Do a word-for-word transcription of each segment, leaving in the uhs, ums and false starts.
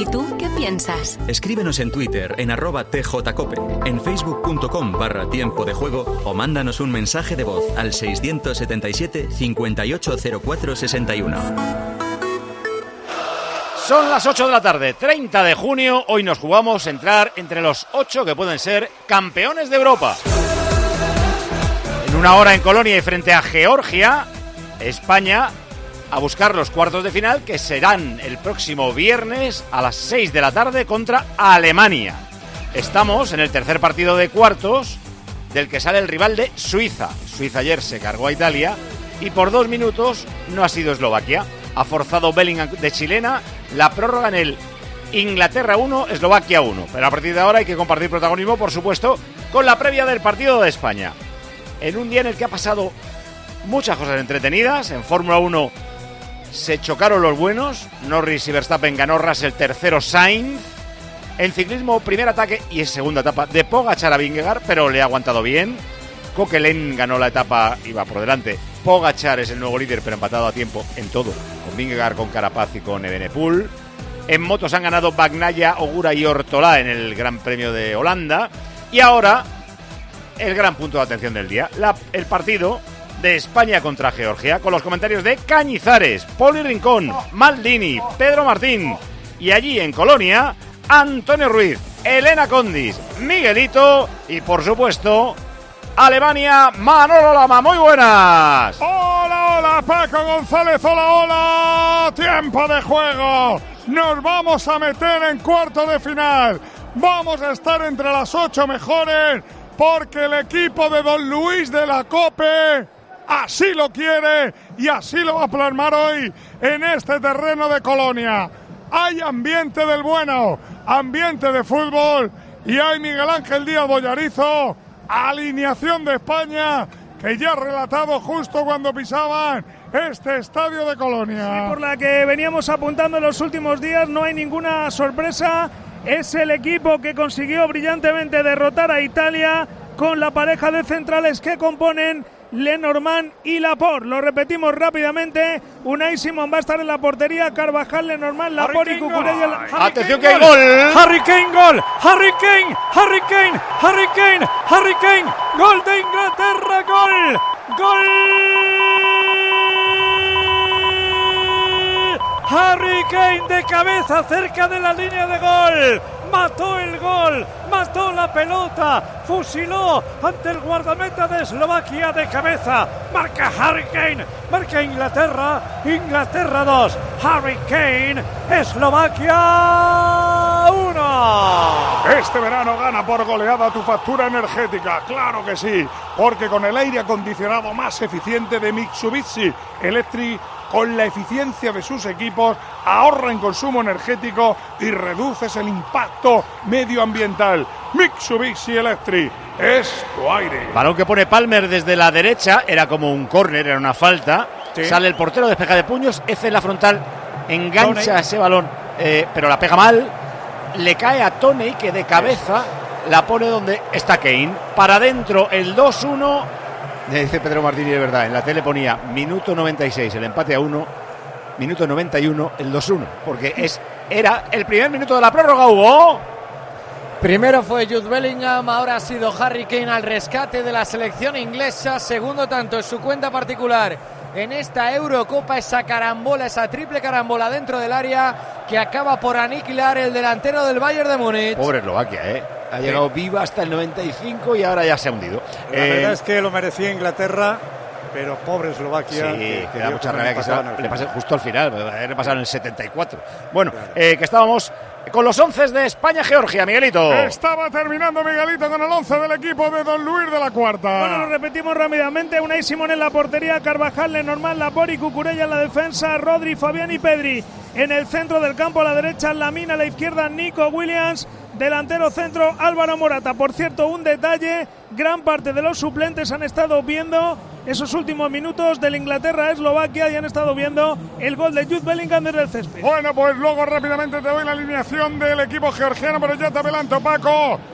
¿Y tú qué piensas? Escríbenos en Twitter en arroba tjcope, en facebook.com barra tiempo de juego o mándanos un mensaje de voz al seiscientos setenta y siete, cincuenta y ocho cero cuatro sesenta y uno. Son las ocho de la tarde, treinta de junio. Hoy nos jugamos entrar entre los ocho que pueden ser campeones de Europa. En una hora en Colonia y frente a Georgia, España a buscar los cuartos de final, que serán el próximo viernes a las seis de la tarde contra Alemania. Estamos en el tercer partido de cuartos, del que sale el rival de Suiza. Suiza ayer se cargó a Italia y por dos minutos no ha sido Eslovaquia. Ha forzado Bellingham de chilena la prórroga en el Inglaterra uno, Eslovaquia uno. Pero a partir de ahora hay que compartir protagonismo, por supuesto, con la previa del partido de España. En un día en el que ha pasado muchas cosas entretenidas. En Fórmula uno se chocaron los buenos. Norris y Verstappen, ganó Russell, tercero Sainz. En ciclismo, primer ataque y segunda etapa de Pogačar a Vingegaard, pero le ha aguantado bien. Coquelin ganó la etapa, iba por delante. Pogačar es el nuevo líder, pero empatado a tiempo en todo, con Vingegaard, con Carapaz y con Evenepoel. En motos han ganado Bagnaia, Ogura y Ortolá en el Gran Premio de Holanda. Y ahora, el gran punto de atención del día, la, el partido de España contra Georgia, con los comentarios de Cañizares, Poli Rincón, Maldini, Pedro Martín. Y allí en Colonia, Antonio Ruiz, Elena Condis, Miguelito y, por supuesto, Alemania, Manolo Lama. Muy buenas. Hola, hola, Paco González, hola, hola. Tiempo de juego. Nos vamos a meter en cuarto de final. Vamos a estar entre las ocho mejores porque el equipo de Don Luis de la Cope así lo quiere y así lo va a plasmar hoy en este terreno de Colonia. Hay ambiente del bueno, ambiente de fútbol y hay Miguel Ángel Díaz Bollarizo. Alineación de España que ya ha relatado justo cuando pisaban este estadio de Colonia. Sí, por la que veníamos apuntando en los últimos días, no hay ninguna sorpresa. Es el equipo que consiguió brillantemente derrotar a Italia con la pareja de centrales que componen Lenormand y Laporte. Lo repetimos rápidamente. Unai Simón va a estar en la portería, Carvajal, Lenormand, Laporte y Cucurella. Atención que hay gol. Harry Kane, gol. Harry Kane, Harry Kane, Harry Kane, Harry Kane. Gol de Inglaterra, gol. Gol. Harry Kane de cabeza cerca de la línea de gol. Mató el gol, mató la pelota, fusiló ante el guardameta de Eslovaquia de cabeza. Marca Harry Kane, marca Inglaterra, Inglaterra dos, Harry Kane, Eslovaquia uno. Este verano gana por goleada tu factura energética, claro que sí, porque con el aire acondicionado más eficiente de Mitsubishi Electric, con la eficiencia de sus equipos, ahorra en consumo energético y reduces el impacto medioambiental. Mitsubishi Electric es tu aire. Balón que pone Palmer desde la derecha, era como un córner, era una falta. Sí. Sale el portero, despeja de puños, F en la frontal, engancha Toney. Ese balón, eh, pero la pega mal. Le cae a Toney, que de cabeza la pone donde está Kane. Para adentro el dos uno. Dice Pedro Martínez, de verdad, en la tele ponía minuto noventa y seis, el empate a uno, minuto noventa y uno, el dos uno, porque es, era el primer minuto de la prórroga, Hugo. Primero fue Jude Bellingham, ahora ha sido Harry Kane al rescate de la selección inglesa, segundo tanto en su cuenta particular en esta Eurocopa, esa carambola, esa triple carambola dentro del área que acaba por aniquilar el delantero del Bayern de Múnich. Pobre Eslovaquia, ¿eh? Ha llegado sí. viva hasta el noventa y cinco y ahora ya se ha hundido. La eh, verdad es que lo merecía Inglaterra, pero pobre Eslovaquia. Sí, que, que da mucha rabia que se le pase justo al final, le pasaron en el setenta y cuatro. Bueno, claro. eh, que estábamos con los once de España-Georgia, Miguelito. Estaba terminando Miguelito con el once del equipo de Don Luis de la Cuarta. Bueno, lo repetimos rápidamente. Unai Simón en la portería, Carvajal, Lenormand, Laporte y Cucurella en la defensa, Rodri, Fabián y Pedri en el centro del campo, a la derecha Lamine, a la izquierda Nico Williams, delantero centro Álvaro Morata. Por cierto, un detalle, gran parte de los suplentes han estado viendo esos últimos minutos del Inglaterra-Eslovaquia y han estado viendo el gol de Jude Bellingham desde el césped. Bueno, pues luego rápidamente te doy la alineación del equipo georgiano, pero ya te adelanto, Paco,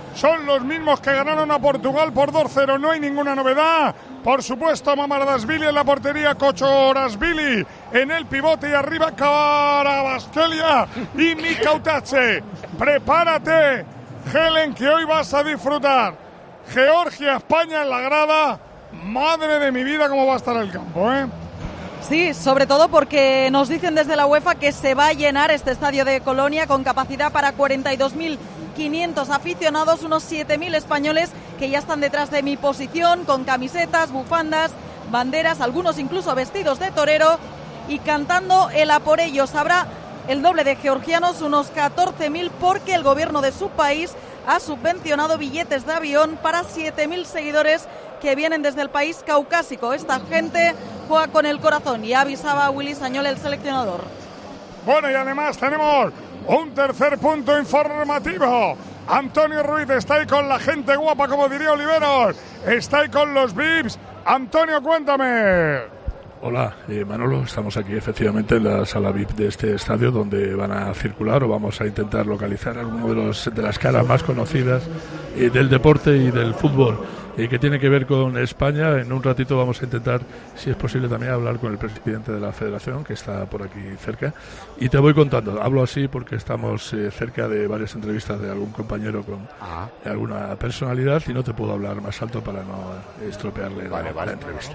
son los mismos que ganaron a Portugal por dos cero, no hay ninguna novedad. Por supuesto, Mamardashvili en la portería, Kochorashvili en el pivote y arriba Kvaratskhelia y Mikautache. Prepárate, Helen, que hoy vas a disfrutar. Georgia, España en la grada. Madre de mi vida, cómo va a estar el campo, ¿eh? Sí, sobre todo porque nos dicen desde la UEFA que se va a llenar este estadio de Colonia con capacidad para cuarenta y dos mil quinientos aficionados, unos siete mil españoles que ya están detrás de mi posición con camisetas, bufandas, banderas, algunos incluso vestidos de torero y cantando el a por ellos. Habrá el doble de georgianos, unos catorce mil, porque el gobierno de su país ha subvencionado billetes de avión para siete mil seguidores que vienen desde el país caucásico. Esta gente juega con el corazón y avisaba a Willy Sañol, el seleccionador. Bueno, y además tenemos un tercer punto informativo. Antonio Ruiz está ahí con la gente guapa, como diría Oliveros. Está ahí con los V I Ps. Antonio, cuéntame. Hola, eh, Manolo, estamos aquí efectivamente en la sala V I P de este estadio donde van a circular o vamos a intentar localizar algunos de, los, de las caras más conocidas eh, del deporte y del fútbol eh, que tiene que ver con España. En un ratito vamos a intentar, si es posible, también hablar con el presidente de la federación, que está por aquí cerca, y te voy contando. Hablo así porque estamos eh, cerca de varias entrevistas de algún compañero con ah. alguna personalidad y no te puedo hablar más alto para no estropearle vale, la, vale. la entrevista.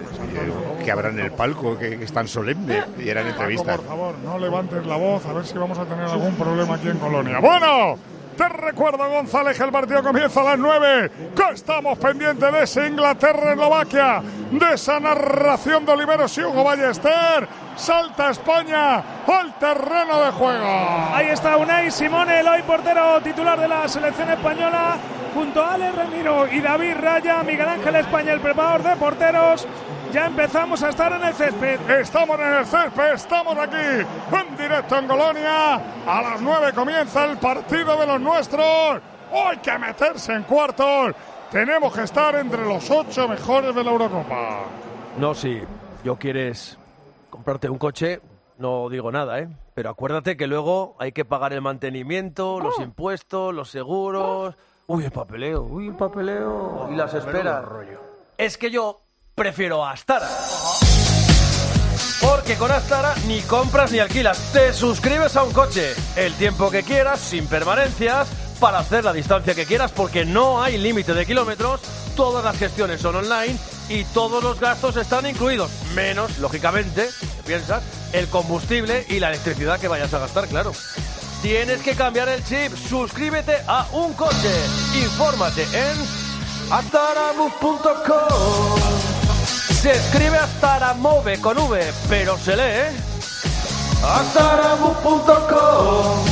No que habrá en el palco, que, que es tan solemne y eran entrevistas. Por favor, no levantes la voz, a ver si vamos a tener algún problema aquí en Colonia. Bueno, te recuerdo, González, que el partido comienza a las nueve, que estamos pendientes de ese Inglaterra-Eslovaquia, de esa narración de Oliveros y Hugo Ballester. Salta España al terreno de juego. Ahí está Unai Simone, el hoy portero titular de la selección española, junto a Ale Remiro y David Raya. Miguel Ángel España, el preparador de porteros. Ya empezamos a estar en el césped. Estamos en el césped, estamos aquí en directo en Colonia. A las nueve comienza el partido de los nuestros. Hay que meterse en cuartos. Tenemos que estar entre los ocho mejores de la Eurocopa. No, si yo quieres comprarte un coche, no digo nada, ¿eh? Pero acuérdate que luego hay que pagar el mantenimiento, los impuestos, los seguros. Uy, el papeleo, uy, el papeleo. Y las esperas. Es que yo prefiero Astara. Porque con Astara ni compras ni alquilas. Te suscribes a un coche el tiempo que quieras, sin permanencias, para hacer la distancia que quieras, porque no hay límite de kilómetros. Todas las gestiones son online y todos los gastos están incluidos, menos, lógicamente, ¿qué piensas? El combustible y la electricidad que vayas a gastar, claro. Tienes que cambiar el chip. Suscríbete a un coche. Infórmate en astaramove punto com. Se escribe Astaramove con V, pero se lee, ¿eh? astaramove punto com.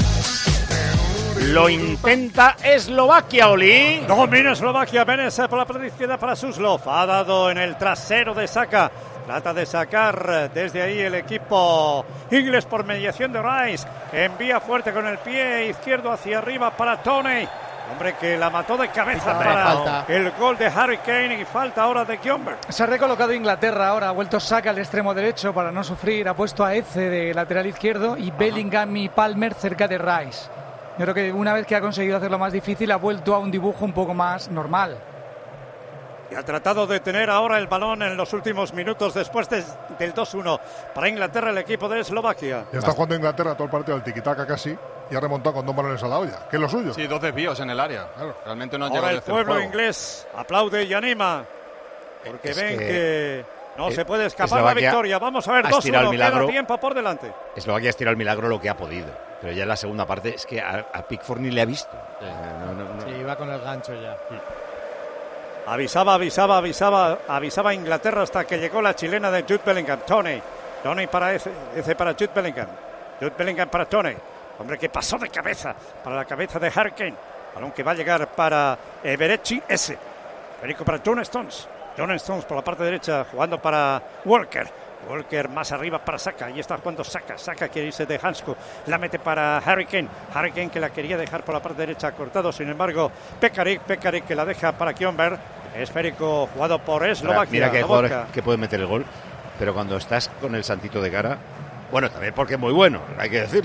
Lo intenta Eslovaquia, Oli. Domina Eslovaquia, Benese por la parte izquierda para Suslov. Ha dado en el trasero de Saka. Trata de sacar desde ahí el equipo inglés por mediación de Rice. Envía fuerte con el pie izquierdo hacia arriba para Toney. Hombre, que la mató de cabeza para falta. El gol de Harry Kane y falta ahora de Kjomberg. Se ha recolocado Inglaterra ahora, ha vuelto Saka al extremo derecho para no sufrir, ha puesto a Eze de lateral izquierdo y Bellingham y Palmer cerca de Rice. Yo creo que una vez que ha conseguido hacerlo más difícil, ha vuelto a un dibujo un poco más normal. Y ha tratado de tener ahora el balón en los últimos minutos después de, del dos uno para Inglaterra, el equipo de Eslovaquia. Ya está jugando Inglaterra todo el partido del tiquitaca casi y ha remontado con dos balones a la olla, que es lo suyo. Sí, dos desvíos en el área. Claro. Realmente no han ahora llegado el pueblo inglés aplaude y anima porque es ven que, que no eh, se puede escapar Eslovaquia la victoria. Vamos a ver, dos uno, queda tiempo por delante. Eslovaquia ha estirado el milagro lo que ha podido, pero ya en la segunda parte es que a, a Pickford ni le ha visto. Sí, no, no, no. Sí, iba con el gancho ya. Sí. Avisaba, avisaba, avisaba, avisaba Inglaterra hasta que llegó la chilena de Jude Bellingham. Tony, Tony para ese, ese para Jude Bellingham. Jude Bellingham para Tony. Hombre, que pasó de cabeza para la cabeza de Harry Kane. Balón que va a llegar para Everechi, ese. Perico para John Stones. John Stones por la parte derecha jugando para Walker. Walker más arriba para Saka. Ahí está jugando Saka. Saka quiere irse de Hansko. La mete para Harry Kane. Harry Kane que la quería dejar por la parte derecha cortado. Sin embargo, Pekarik. Pekarik que la deja para Kjomberg. Esférico jugado por Eslovaquia. Mira que hay jugadores que pueden meter el gol. Pero cuando estás con el santito de cara. Bueno, también porque es muy bueno, hay que decirlo.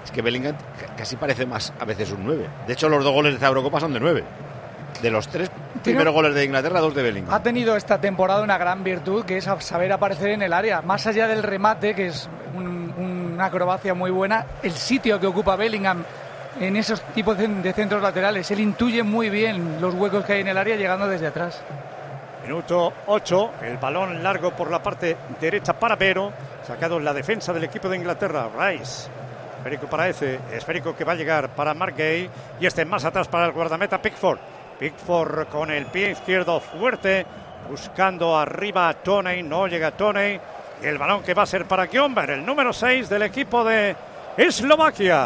Es que Bellingham casi parece más a veces un nueve. De hecho, los dos goles de esta Eurocopa son de nueve. De los tres primeros goles de Inglaterra, dos de Bellingham. Ha tenido esta temporada una gran virtud, que es saber aparecer en el área. Más allá del remate, que es un, una acrobacia muy buena, el sitio que ocupa Bellingham en esos tipos de centros laterales. Él intuye muy bien los huecos que hay en el área llegando desde atrás. Minuto ocho, el balón largo por la parte derecha para Vero, sacado en la defensa del equipo de Inglaterra, Rice. Esférico para ese, esférico que va a llegar para Mark Gay, y este más atrás para el guardameta Pickford. Pickford con el pie izquierdo fuerte, buscando arriba a Toney, no llega Toney, y el balón que va a ser para Gyomber, el número seis del equipo de Eslovaquia.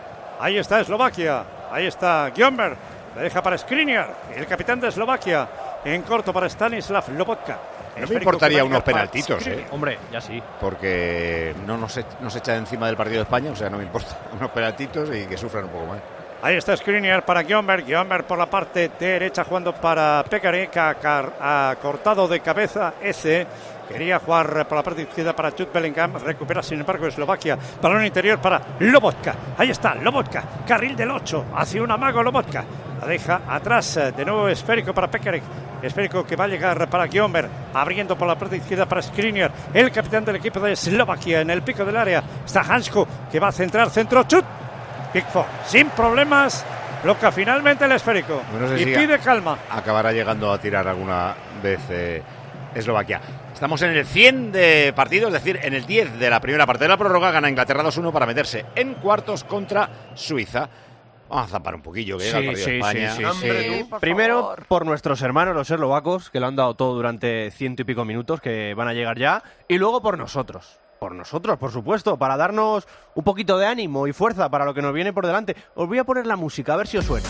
Ahí está Eslovaquia, ahí está Gyomber, le deja para Skriniar, el capitán de Eslovaquia, en corto para Stanislav Lobotka. No me importaría unos penaltitos, ¿eh? Hombre, ya sí. Porque no nos, e- nos echa de encima del partido de España, o sea, no me importa. Unos penaltitos y que sufran un poco más. Ahí está Skriniar para Gyomber, Gyomber por la parte derecha jugando para Pekarik, ha cortado de cabeza ese, quería jugar por la parte izquierda para Jude Bellingham, recupera sin embargo Eslovaquia, balón interior para Lobotka, ahí está Lobotka, carril del ocho, hace un amago Lobotka, la deja atrás, de nuevo esférico para Pekarik, esférico que va a llegar para Gyomber, abriendo por la parte izquierda para Skriniar, el capitán del equipo de Eslovaquia, en el pico del área está Hansko, que va a centrar, centro, chut. Pickford, sin problemas, bloquea finalmente el esférico no sé y si pide calma. Acabará llegando a tirar alguna vez eh, Eslovaquia. Estamos en el cien de partidos, es decir, en el diez de la primera parte de la prórroga. Gana Inglaterra dos uno para meterse en cuartos contra Suiza. Vamos a zampar un poquillo, que llega sí, el partido sí, de España. Sí, sí, sí. Sí, por Primero, favor. Por nuestros hermanos los eslovacos, que lo han dado todo durante ciento y pico minutos, que van a llegar ya. Y luego por nosotros. Por nosotros, por supuesto, para darnos un poquito de ánimo y fuerza para lo que nos viene por delante. Os voy a poner la música, a ver si os suena.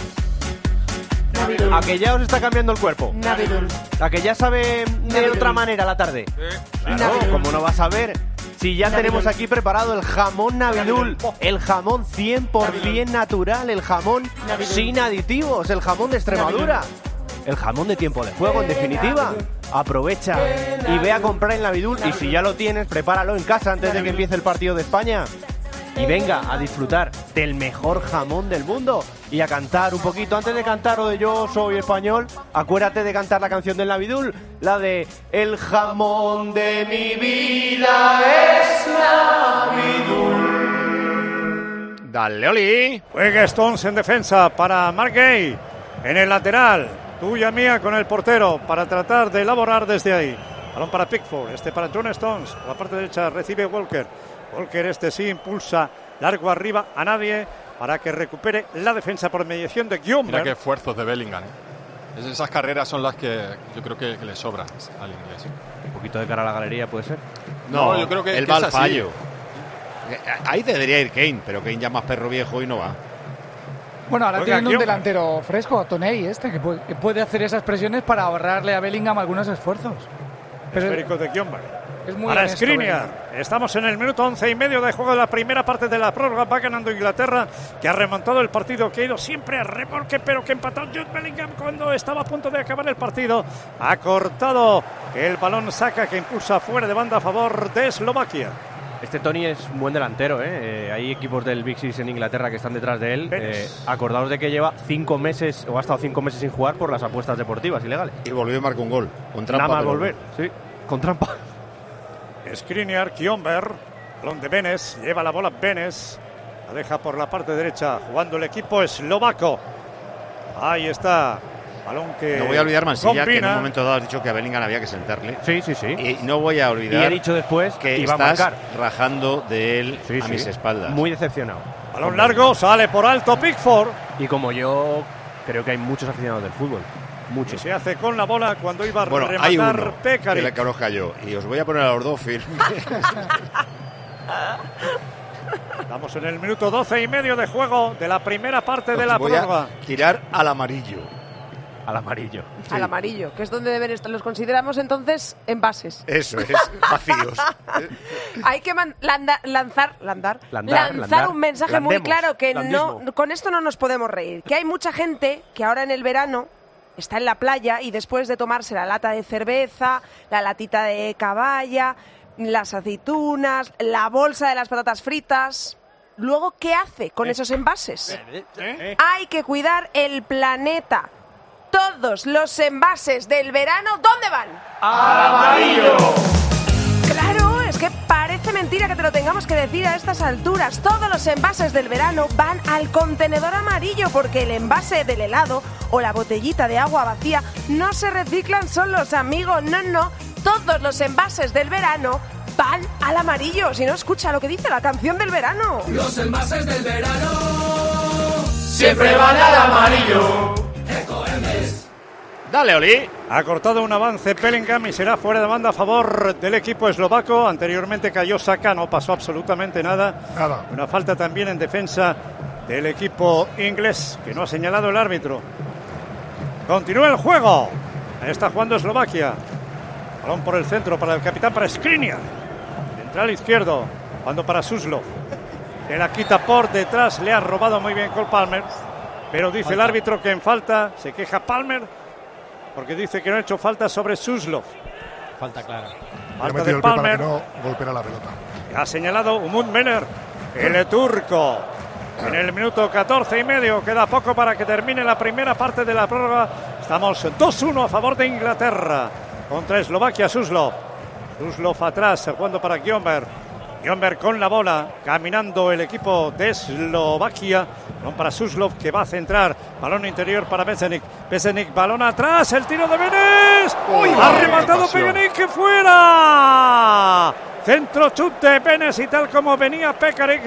Navidul. A que ya os está cambiando el cuerpo. Navidul. A que ya sabe de Navidul. Otra manera la tarde. Sí. Claro, como no vas a ver. Si ya Navidul. Tenemos aquí preparado el jamón Navidul, el jamón cien por ciento natural, el jamón Navidul. Sin aditivos, el jamón de Extremadura. Navidul. El jamón de tiempo de juego, en definitiva. Aprovecha y ve a comprar en Navidul, y si ya lo tienes, prepáralo en casa antes de que empiece el partido de España. Y venga a disfrutar del mejor jamón del mundo y a cantar un poquito. Antes de cantar lo de Yo Soy Español, acuérdate de cantar la canción del Navidul, la de El jamón de mi vida es Navidul. Dale, Oli. Juega Stones en defensa para Mark Gay en el lateral. Tuya mía con el portero para tratar de elaborar desde ahí. Balón para Pickford, este para John Stones. Por la parte derecha recibe Walker. Walker este sí impulsa largo arriba a nadie para que recupere la defensa por mediación de Gyomber. Mira qué esfuerzos de Bellingham. ¿eh? Esas carreras son las que yo creo que, que le sobran al inglés. ¿eh? Un poquito de cara a la galería puede ser. No, no yo creo que él que va es al así. fallo. Ahí debería ir Kane, pero Kane ya más perro viejo y no va. Bueno, ahora Juega tienen un Gyomber. delantero fresco, Toney, este, que puede, que puede hacer esas presiones para ahorrarle a Bellingham algunos esfuerzos. Pero esférico de Gyomber. Es muy para honesto, Skriniar. Estamos en el minuto once y medio de juego de la primera parte de la prórroga. Va ganando Inglaterra, que ha remontado el partido, que ha ido siempre a remolque, pero que empató Jude Bellingham cuando estaba a punto de acabar el partido. Ha cortado el balón, saca que impulsa fuera de banda a favor de Eslovaquia. Este Tony es un buen delantero, ¿eh? Eh, hay equipos del Big Six en Inglaterra que están detrás de él. Eh, acordaos de que lleva cinco meses, o ha estado cinco meses sin jugar por las apuestas deportivas ilegales. Y volvió y marcó un gol. Con trampa. Nada más pero... volver, sí, con trampa. Skriniar, Gyomber, balón de Benes, lleva la bola Benes, la deja por la parte derecha, jugando el equipo eslovaco. Ahí está, balón que No voy a olvidar, Mansilla, combina. que en un momento dado has dicho que a Bellingham había que sentarle. Sí, sí, sí. Y no voy a olvidar Y he dicho después que iba a estás marcar. rajando de él Sí, a sí. mis espaldas. Muy decepcionado. Balón largo, sale por alto Pickford. Y como yo, creo que hay muchos aficionados del fútbol. Y Muchos. se hace con la bola cuando iba a Bueno, rematar hay uno Pekarik. que le conozca yo. Y os voy a poner a los dos firmes. Estamos en el minuto doce y medio de juego de la primera parte de Os la voy prórroga. a tirar al amarillo. Al amarillo. Sí. Al amarillo, que es donde deben estar. Los consideramos entonces envases. Eso es, vacíos. Hay que man- landa- lanzar, landar, Landar, lanzar landar. un mensaje muy Landemos, claro que landismo. no, con esto no nos podemos reír. Que hay mucha gente que ahora en el verano está en la playa y después de tomarse la lata de cerveza, la latita de caballa, las aceitunas, la bolsa de las patatas fritas, luego, ¿qué hace con esos envases? Hay que cuidar el planeta. Todos los envases del verano, ¿dónde van? ¡Al amarillo! Claro, es que parece mentira que te lo tengamos que decir a estas alturas. Todos los envases del verano van al contenedor amarillo porque el envase del helado o la botellita de agua vacía no se reciclan solos, amigos. No, no. Todos los envases del verano van al amarillo. Si no, escucha lo que dice la canción del verano. Los envases del verano siempre van al amarillo. Dale, Oli. Ha cortado un avance Bellingham y será fuera de banda a favor del equipo eslovaco. Anteriormente cayó Saka, no pasó absolutamente nada. Nada. Una falta también en defensa del equipo inglés, que no ha señalado el árbitro. Continúa el juego. Ahí está jugando Eslovaquia. Balón por el centro para el capitán, para Skriniar. Central izquierdo, jugando para Suslov. Que la quita por detrás, le ha robado muy bien Cole Palmer. Pero dice falta. El árbitro que en falta, se queja Palmer, porque dice que no ha hecho falta sobre Suslov. Falta clara. Falta de Palmer. Para que no golpea la pelota. Ha señalado Umut Mener, el turco. En el minuto catorce y medio, queda poco para que termine la primera parte de la prórroga. Estamos dos uno a favor de Inglaterra contra Eslovaquia. Suslov. Suslov atrás, jugando para Gyomber. Gyomber con la bola, caminando el equipo de Eslovaquia. Balón para Suslov, que va a centrar. Balón interior para Besenik. Besenik, balón atrás, el tiro de Benes. ¡Uy! Ha rematado Besenik, fuera. Centro chut de Benes y tal como venía Pekarik,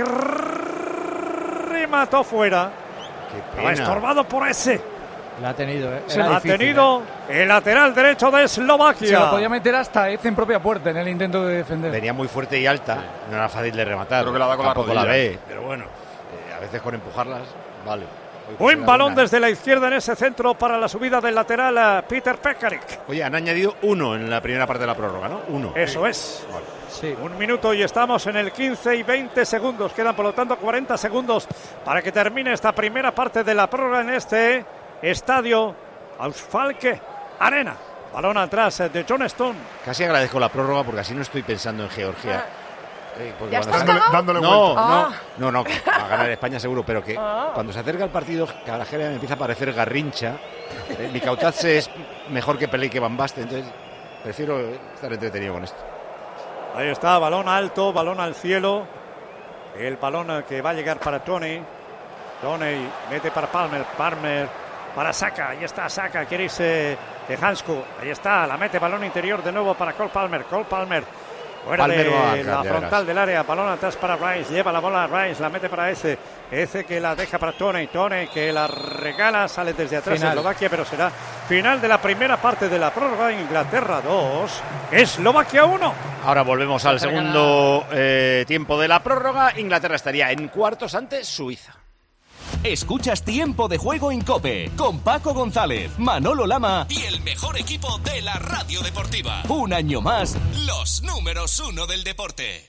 remató fuera. Ha estorbado por ese. La ha tenido, ¿eh? Se ha difícil, tenido ¿eh? el lateral derecho de Eslovaquia. Se lo podía meter hasta Eze en propia puerta en el intento de defender. Venía muy fuerte y alta, no era fácil de rematar. Creo que la da con la Tampoco la rodilla. ve, pero bueno, eh, a veces con empujarlas, vale. Hoy Buen balón una. desde la izquierda en ese centro para la subida del lateral a Peter Pekarik. Oye, han añadido uno en la primera parte de la prórroga, ¿no? Uno. Eso es. Vale. Sí. Un minuto y estamos en el quince y veinte segundos. Quedan por lo tanto cuarenta segundos para que termine esta primera parte de la prórroga en este estadio Ausfalke Arena. Balón atrás de John Stone. Casi agradezco la prórroga porque así no estoy pensando en Georgia. Eh, porque ¿Ya cuando estás se- cagado? Dándole No, vuelta. no, Ah. no, no, va a ganar España seguro, pero que Ah. cuando se acerca el partido, Carajera me empieza a parecer Garrincha. Eh, mi Kautadze es mejor que Pelé y que Van Basten, entonces prefiero estar entretenido con esto. Ahí está, balón alto, balón al cielo. El balón que va a llegar para Tony. Tony mete para Palmer, Palmer para Saka. Ahí está Saka, quiere irse de Hansku. Ahí está, la mete, balón interior de nuevo para Cole Palmer. Cole Palmer fuera Palmer de va a la marcar, ya frontal verás. del área. Balón atrás para Rice, lleva la bola a Rice, la mete para Eze. Eze que la deja para Tony. Tony que la regala, sale desde atrás Final. Eslovaquia, pero será final de la primera parte de la prórroga. Inglaterra dos, Eslovaquia uno. Ahora volvemos al segundo eh, tiempo de la prórroga. Inglaterra estaría en cuartos ante Suiza. Escuchas Tiempo de Juego en COPE con Paco González, Manolo Lama y el mejor equipo de la radio deportiva. Un año más, los números uno del deporte.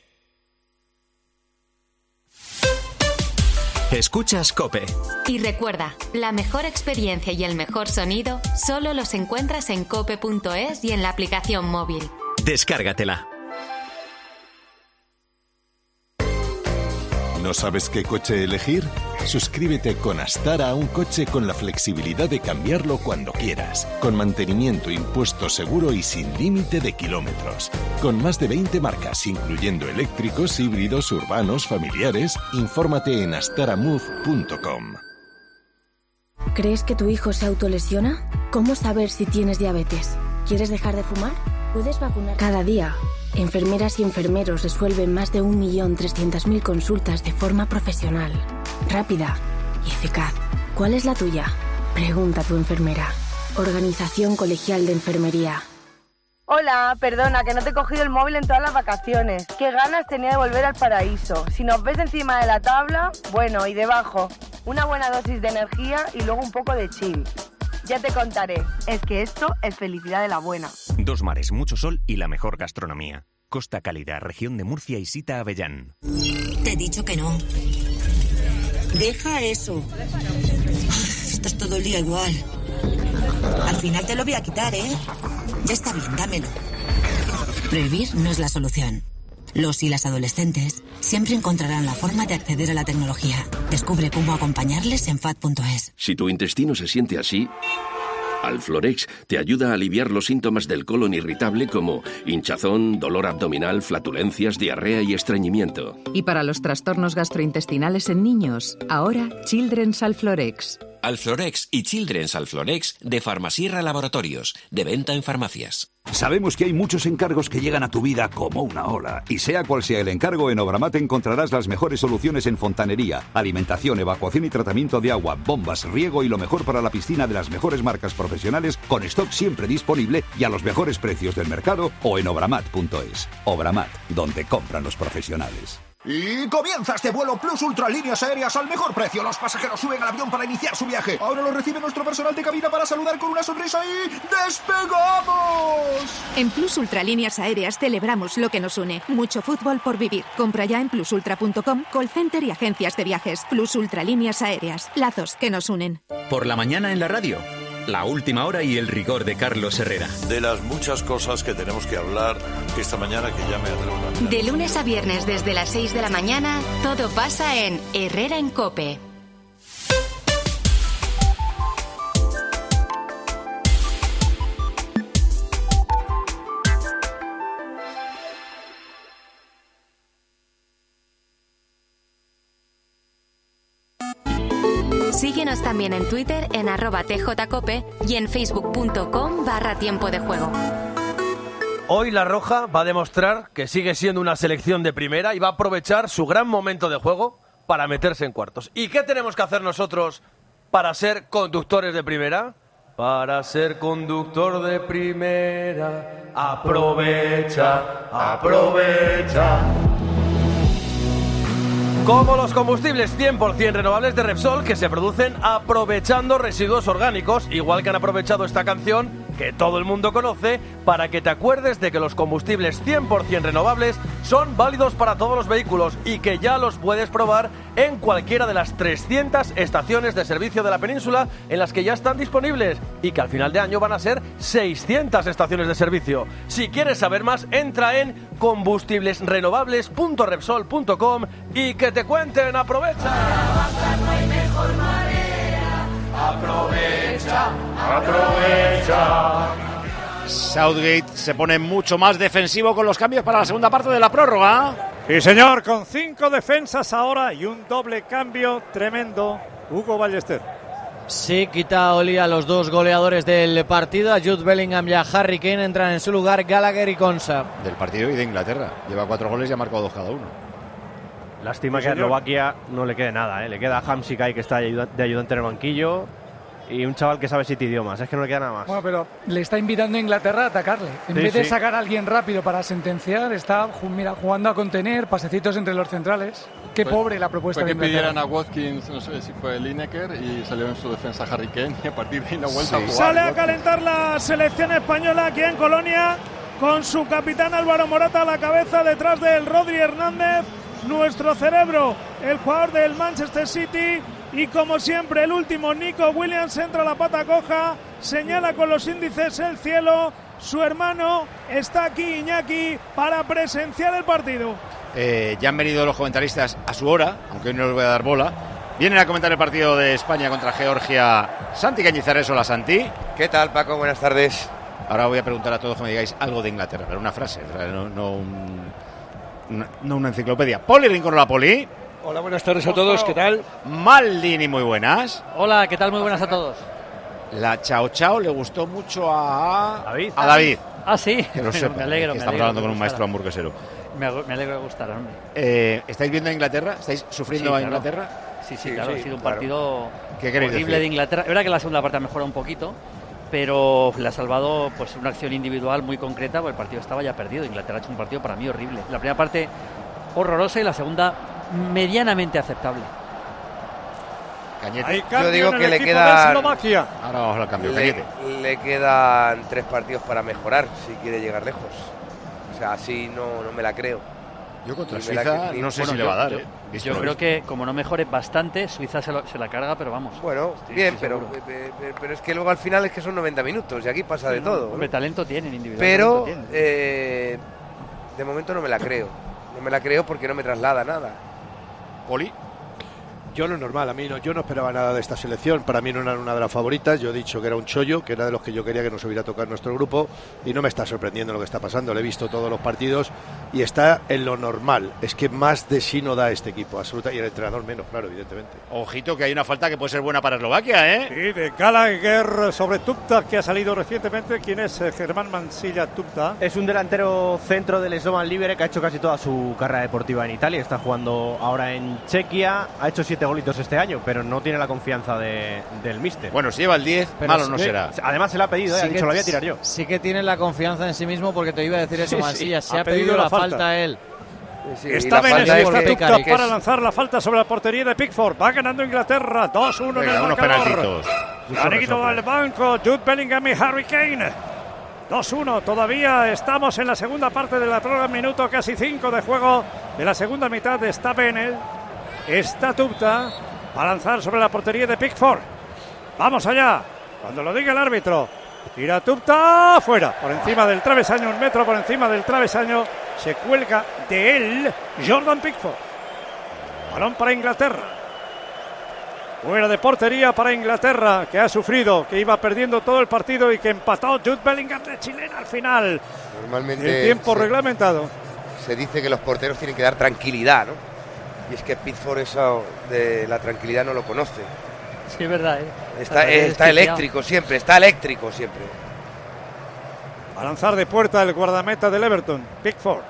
Escuchas COPE. Y recuerda, la mejor experiencia y el mejor sonido solo los encuentras en cope punto es y en la aplicación móvil. Descárgatela. ¿No sabes qué coche elegir? Suscríbete con Astara a un coche con la flexibilidad de cambiarlo cuando quieras, con mantenimiento, impuesto seguro y sin límite de kilómetros. Con más de veinte marcas, incluyendo eléctricos, híbridos, urbanos, familiares, infórmate en astara move punto com. ¿Crees que tu hijo se autolesiona? ¿Cómo saber si tienes diabetes? ¿Quieres dejar de fumar? ¿Puedes vacunar? Cada día, enfermeras y enfermeros resuelven más de un millón trescientas mil consultas de forma profesional, rápida y eficaz. ¿Cuál es la tuya? Pregunta a tu enfermera. Organización Colegial de Enfermería. Hola, perdona, que no te he cogido el móvil en todas las vacaciones. Qué ganas tenía de volver al paraíso. Si nos ves encima de la tabla, bueno, y debajo, una buena dosis de energía y luego un poco de chill. Ya te contaré, es que esto es felicidad de la buena. Dos mares, mucho sol y la mejor gastronomía. Costa Cálida, región de Murcia y Sita Avellán. Te he dicho que no. Deja eso. Estás todo el día igual. Al final te lo voy a quitar, ¿eh? Ya está bien, dámelo. Prohibir no es la solución. Los y las adolescentes siempre encontrarán la forma de acceder a la tecnología. Descubre cómo acompañarles en F A D punto es. Si tu intestino se siente así, Alflorex te ayuda a aliviar los síntomas del colon irritable como hinchazón, dolor abdominal, flatulencias, diarrea y estreñimiento. Y para los trastornos gastrointestinales en niños, ahora Children's Alflorex. Alflorex y Children's Alflorex de Farmasierra Laboratorios, de venta en farmacias. Sabemos que hay muchos encargos que llegan a tu vida como una ola. Y sea cual sea el encargo, en Obramat encontrarás las mejores soluciones en fontanería, alimentación, evacuación y tratamiento de agua, bombas, riego y lo mejor para la piscina de las mejores marcas profesionales, con stock siempre disponible y a los mejores precios del mercado o en obramat punto es. Obramat, donde compran los profesionales. Y comienza este vuelo Plus Ultra Líneas Aéreas al mejor precio. Los pasajeros suben al avión para iniciar su viaje. Ahora lo recibe nuestro personal de cabina para saludar con una sonrisa y ¡despegamos! En Plus Ultra Líneas Aéreas celebramos lo que nos une. Mucho fútbol por vivir. Compra ya en plus ultra punto com, call center y agencias de viajes. Plus Ultra Líneas Aéreas. Lazos que nos unen. Por la mañana en la radio. La última hora y el rigor de Carlos Herrera. De las muchas cosas que tenemos que hablar esta mañana que ya me atrevo a... De lunes a viernes desde las seis de la mañana, todo pasa en Herrera en COPE. Síguenos también en Twitter en arroba tjcope y en facebook punto com barra tiempo de juego. Hoy La Roja va a demostrar que sigue siendo una selección de primera y va a aprovechar su gran momento de juego para meterse en cuartos. ¿Y qué tenemos que hacer nosotros para ser conductores de primera? Para ser conductor de primera, aprovecha, aprovecha. Como los combustibles cien por ciento renovables de Repsol, que se producen aprovechando residuos orgánicos, igual que han aprovechado esta canción que todo el mundo conoce, para que te acuerdes de que los combustibles cien por ciento renovables son válidos para todos los vehículos y que ya los puedes probar en cualquiera de las trescientas estaciones de servicio de la península en las que ya están disponibles y que al final de año van a ser seiscientas estaciones de servicio. Si quieres saber más, entra en combustibles renovables punto repsol punto com y que te cuenten. ¡Aprovecha! Aprovecha, aprovecha. Southgate se pone mucho más defensivo con los cambios para la segunda parte de la prórroga. Sí, señor, con cinco defensas ahora y un doble cambio tremendo. Hugo Ballester. Sí, quita Oli a los dos goleadores del partido, a Jude Bellingham y a Harry Kane. Entran en su lugar Gallagher y Konsa. Del partido y de Inglaterra. Lleva cuatro goles y ha marcado dos cada uno. Lástima Sí, que a señor. Eslovaquia no le quede nada, ¿eh? Le queda Hamsik que está de ayuda- de ayudante en el banquillo, y un chaval que sabe siete idiomas. Es que no le queda nada más. Bueno, pero le está invitando a Inglaterra a atacarle. En Sí, vez de sí. sacar a alguien rápido para sentenciar, está ju- mira, jugando a contener, pasecitos entre los centrales. Qué Fue- pobre la propuesta fue de que pidieran Inglaterra. a Watkins, no sé si fue Lineker, y salió en su defensa Harry Kane, y a partir de ahí la vuelta a jugar. Sale a Watkins. calentar la selección española aquí en Colonia con su capitán Álvaro Morata a la cabeza, detrás del Rodri Hernández, nuestro cerebro, el jugador del Manchester City, y como siempre el último, Nico Williams, entra la pata coja, señala con los índices el cielo, su hermano está aquí, Iñaki, para presenciar el partido. Eh, ya han venido los comentaristas a su hora, aunque hoy no les voy a dar bola. Vienen a comentar el partido de España contra Georgia. Santi Cañizares, hola Santi. ¿Qué tal, Paco? Buenas tardes. Ahora voy a preguntar a todos que me digáis algo de Inglaterra, pero una frase, o sea, no, no, un- una, no una enciclopedia. Poli Rincón, hola Poli. Hola, buenas tardes a todos, ¿qué tal? Maldini, muy buenas. Hola, ¿qué tal? Muy buenas a todos. La Chao Chao le gustó mucho a David. A David. Ah, sí. Que lo Bueno, sepa, me alegro, que me estamos alegro hablando que con un maestro gustara. hamburguesero. Me, ag- me alegro de gustar, hombre. Eh, ¿Estáis viendo a Inglaterra? ¿Estáis sufriendo Sí, a claro. Inglaterra? Sí, sí, claro, ha sido un partido ¿Qué queréis horrible decir? de Inglaterra. Es verdad que la segunda parte ha mejorado un poquito, pero le ha salvado pues una acción individual muy concreta, porque el partido estaba ya perdido. Inglaterra ha hecho un partido para mí horrible. La primera parte horrorosa y la segunda medianamente aceptable. Cañete. Yo digo que le quedan Ahora vamos al cambio, le, Cañete. le quedan tres partidos para mejorar si quiere llegar lejos. O sea, así no, no me la creo. Yo contra Ni me la- Suiza ni- no sé Bueno, si le yo- va a dar, yo- ¿eh? Visto Yo lo creo visto. que como no mejore bastante, Suiza se, lo- se la carga, pero vamos. Bueno, Estoy- bien, estoy pero, seguro. pe- pe- pero es que luego al final es que son noventa minutos y aquí pasa de Sí, no, todo. ¿no? hombre, talento tienen, individual. Pero talento tienen. eh, de momento no me la creo. No me la creo porque no me traslada nada. Poli. Yo lo normal, a mí no, yo no esperaba nada de esta selección, para mí no era una de las favoritas, yo he dicho que era un chollo, que era de los que yo quería que nos hubiera tocado en nuestro grupo y no me está sorprendiendo lo que está pasando, le he visto todos los partidos y está en lo normal, es que más de sí no da este equipo, absoluta, y el entrenador menos, claro, evidentemente. Ojito que hay una falta que puede ser buena para Eslovaquia, ¿eh? Sí, de Gallagher sobre Tupta, que ha salido recientemente. ¿Quién es eh, Germán Mansilla Tupta? Es un delantero centro del Slovan Liberec que ha hecho casi toda su carrera deportiva en Italia, está jugando ahora en Chequia, ha hecho siete golitos este año, pero no tiene la confianza de, del míster. Bueno, si lleva el diez, pero malo no sí, será. Además se le ha pedido, sí eh, ha dicho, lo voy a tirar yo. Sí que tiene la confianza en sí mismo, porque te iba a decir eso, Sí, Mansilla, sí, se ha, ha pedido, pedido la la falta, falta a él. Sí, está bien, falta está es que- Tupta que para es- lanzar la falta sobre la portería de Pickford. Va ganando Inglaterra, dos uno en Venga, el unos marcador. penaltitos. Ganeguito al banco, Jude Bellingham y Harry Kane. dos uno, todavía estamos en la segunda parte de la prórroga, minuto casi cinco de juego de la segunda mitad. Está Bennett, está Tupta, va a lanzar sobre la portería de Pickford. Vamos allá, cuando lo diga el árbitro. Tira Tupta, fuera, por encima del travesaño, un metro por encima del travesaño. Se cuelga de él Jordan Pickford. Balón para Inglaterra. Fuera de portería para Inglaterra, que ha sufrido, que iba perdiendo todo el partido y que empató Jude Bellingham de chilena al final. Normalmente El tiempo se, reglamentado. se dice que los porteros tienen que dar tranquilidad, ¿no? Y es que Pickford eso de la tranquilidad no lo conoce. Sí, es verdad, ¿eh? Está, Está está eléctrico siempre, está eléctrico siempre. A lanzar de puerta el guardameta del Everton, Pickford.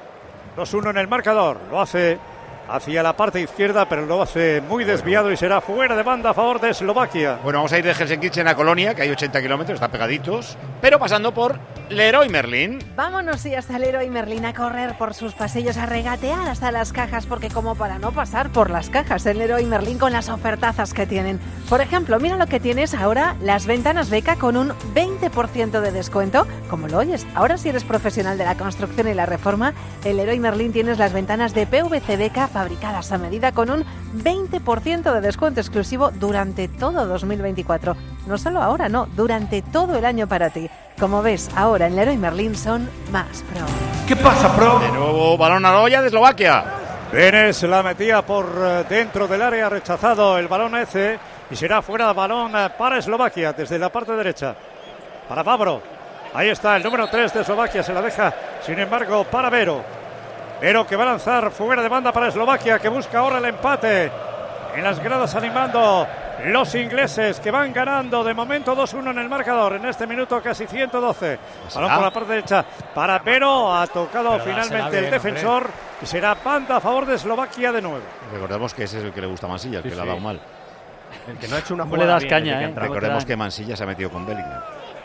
dos uno en el marcador. Lo hace hacia la parte izquierda, pero lo hace muy desviado y será fuera de banda a favor de Eslovaquia. Bueno, vamos a ir de Helsinki a Colonia, que hay ochenta kilómetros, están pegaditos, pero pasando por Leroy Merlin. Vámonos y hasta Leroy Merlin a correr por sus pasillos, a regatear hasta las cajas, porque como para no pasar por las cajas en Leroy Merlin con las ofertazas que tienen. Por ejemplo, mira lo que tienes ahora, las ventanas Beca con un veinte por ciento de descuento, como lo oyes. Ahora si eres profesional de la construcción y la reforma, en Leroy Merlin tienes las ventanas de P V C Beca fabricadas a medida con un veinte por ciento de descuento exclusivo durante todo dos mil veinticuatro. No solo ahora, no, durante todo el año para ti. Como ves, ahora en Leroy Merlin son más pro. ¿Qué pasa, pro? De nuevo balón a la olla de Eslovaquia. Pérez la metía por eh, dentro del área, rechazado el balón ese y será fuera de balón eh, para Eslovaquia desde la parte derecha. Para Pablo. Ahí está el número tres de Eslovaquia, se la deja sin embargo para Vero. Vero que va a lanzar fuera de banda para Eslovaquia, que busca ahora el empate. En las gradas animando los ingleses, que van ganando de momento dos uno en el marcador en este minuto casi ciento doce. Balón por la parte derecha para Vero, ha tocado Pero finalmente dásela el bien, defensor hombre. y será banda a favor de Eslovaquia de nuevo. Recordemos que ese es el que le gusta a Mansilla, el Sí, que le ha sí. dado mal. El que no ha hecho una ¿Cómo le jugada das bien caña, desde que ha eh? entrado. Recordemos que Mansilla se ha metido con Bellingham.